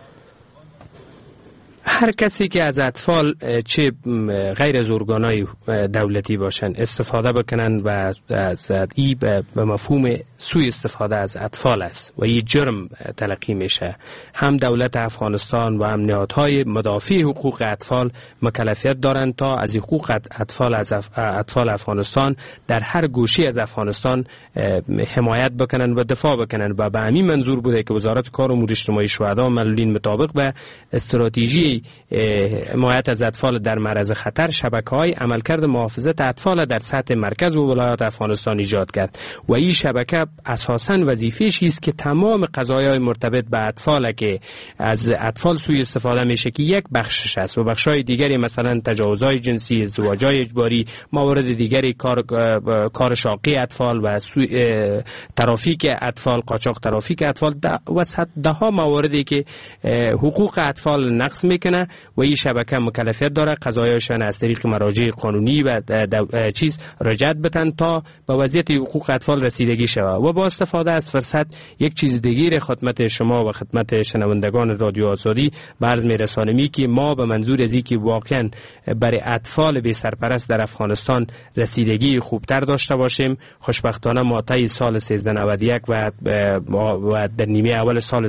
هر کسی که از اطفال چه غیر از ارگانهای دولتی باشن استفاده بکنن و از این به مفهوم سوء استفاده از اطفال است و این جرم تلقی میشه. هم دولت افغانستان و هم نهادهای مدافع حقوق اطفال مکلفیت دارند تا از حقوق اطفال افغانستان در هر گوشه از افغانستان حمایت بکنن و دفاع بکنن و به همین منظور بوده که وزارت کار امور اجتماعی شهدا و معلولین مطابق به استراتژی حمایت از اطفال در معرض خطر شبکه‌های عملکرد محافظت اطفال در سطح مرکز و ولایات افغانستان ایجاد کرد و این شبکه اساساً وظیفه‌اش است که تمام قضایای مرتبط به اطفال که از اطفال سوء استفاده میشه که یک بخشش است و بخشای دیگری مثلا تجاوزهای جنسی، ازدواج‌های اجباری، موارد دیگری کار شاقی اطفال و ترافیک اطفال، قاچاق ترافیک اطفال و ده ها مواردی که حقوق اطفال نقض میکنه و این شبکه مکلفیت داره قضایاشان از طریق مراجع قانونی و رجعت بدن تا به وضعیت حقوق اطفال رسیدگی شود. و با استفاده از فرصت یک چیز دیگه خدمت شما و خدمت شنوندگان رادیو آزادی عرض میرسانم که ما به منظور از اینکه واقعا برای اطفال بی سرپرست در افغانستان رسیدگی خوبتر داشته باشیم، خوشبختانه ما طی سال 1391 و در نیمه اول سال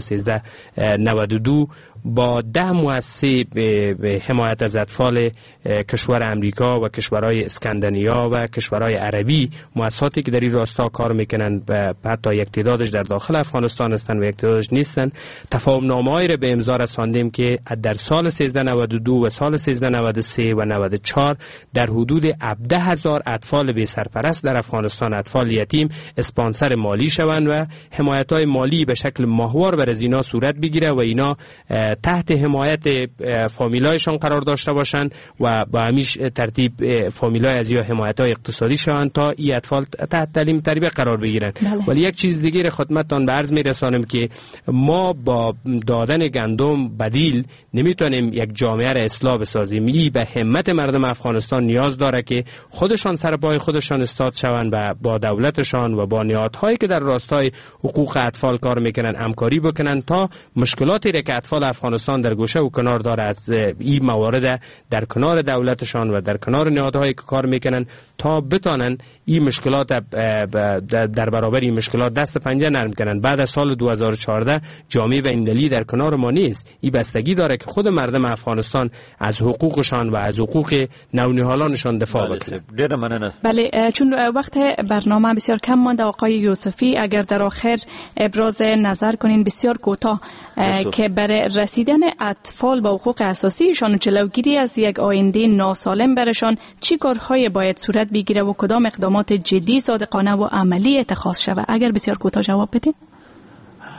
1392 با 10 مؤسسه حمایت از اطفال کشور امریکا و کشورهای اسکاندیناوی و کشورهای عربی، مؤسساتی که در این راستا کار میکنن و حتی یک تعدادش در داخل افغانستان هستند و یک تعدادش نیستن، تفاهم نامه‌ای را به امضا رساندیم که در سال 1392 و سال 1393 و 94 در حدود 17,000 اطفال بی سرپرست در افغانستان، اطفال یتیم، اسپانسر مالی شوند و حمایت‌های مالی به شکل ماهوار بر از اینا صورت بگیره و اینا تحت حمایت فامیلایشان قرار داشته باشند و با همیش ترتیب فامیلای از یا حمایت‌های اقتصادی شوند تا این اطفال تحت تعلیم تربیت قرار بگیرند. ولی یک چیز دیگه خدمتتان به عرض میرسانم که ما با دادن گندم بدیل نمیتونیم یک جامعه را اصلاح بسازیم. این به همت مردم افغانستان نیاز داره که خودشان سر پای خودشان استاد شوند و با دولتشان و با نهادهایی که در راستای حقوق اطفال کار میکنن همکاری بکنن تا مشکلاتی را که اطفال افغانستان در گوشه و کنار داره از این موارد در کنار دولتشان و در کنار نهادهایی که کار میکنن تا بتانن این مشکلات در برابر این مشکلات دست پنجه نرم کنن. بعد از سال 2014 جامعه بین‌المللی در کنار ما نیست. این بستگی داره که خود مردم افغانستان از حقوقشان و از حقوق نونهالانشان دفاع بکنن. بله، چون وقت برنامه بسیار کم مانده آقای یوسفی، اگر در آخر ابراز نظر کنین بسیار کوتاه که برای رسیدن اطفال با حقوق اساسیشان و جلوگیری از یک آینده ناسالم برشان چی کارهای باید صورت بگیره و کدام اقدامات جدی، صادقانه و عملی اتخاذ شود؟ اگر بسیار کوتاه جواب بدین.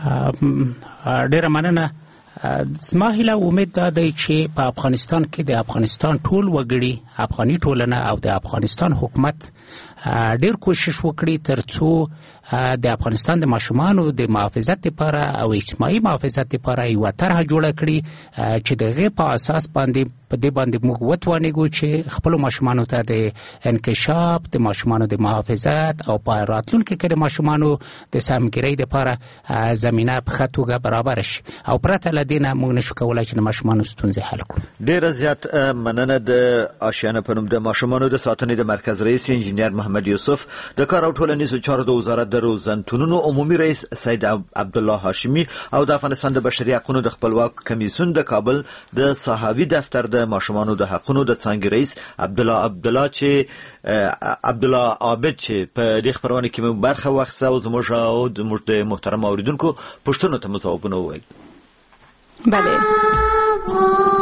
ډیره مننه. زما هیله امید دا دی چې په افغانستان کې د افغانستان ټول وګړي، افغاني ټولنه او د افغانستان حکومت ډیر کوشش وکړي ترڅو د افغانستان د ماشومانو د محافظت لپاره او اجتماعي محافظت لپاره یو طرح جوړه کړي چې دغه په اساس باندې په دې باندې موږ وتوانیږو چې خپل ماشومانو ته د انکشاف، د ماشومانو د محافظت او په راتلونکي کې د ماشومانو د سمګرۍ لپاره زمينه په ښه توګه برابر شي او پرته له دې نه موږ نشو کولای چې د ماشومانو ستونزې حل کړو. ډیر زیات مننه د آشیانه په نوم د ماشومانو د ساتنې د مرکز رئیس انجینیر محمد یوسف، د کار او ټولنیزو چارو د وزارت د روزنتونونو عمومي رئیس سید عبدالله هاشمی او د افغانستان د بشري حقوقو د خپلواک کمیسیون د کابل د صحاوي دفتر د ماشومانو د حقوقو د څنګه رئیس عبدالله عبدالله عابد چې په دې خبرونه کې موږ برخه واخیسته او زموږ د محترم اوریدونکو پښتنو ته مجاوبونه وویل. بله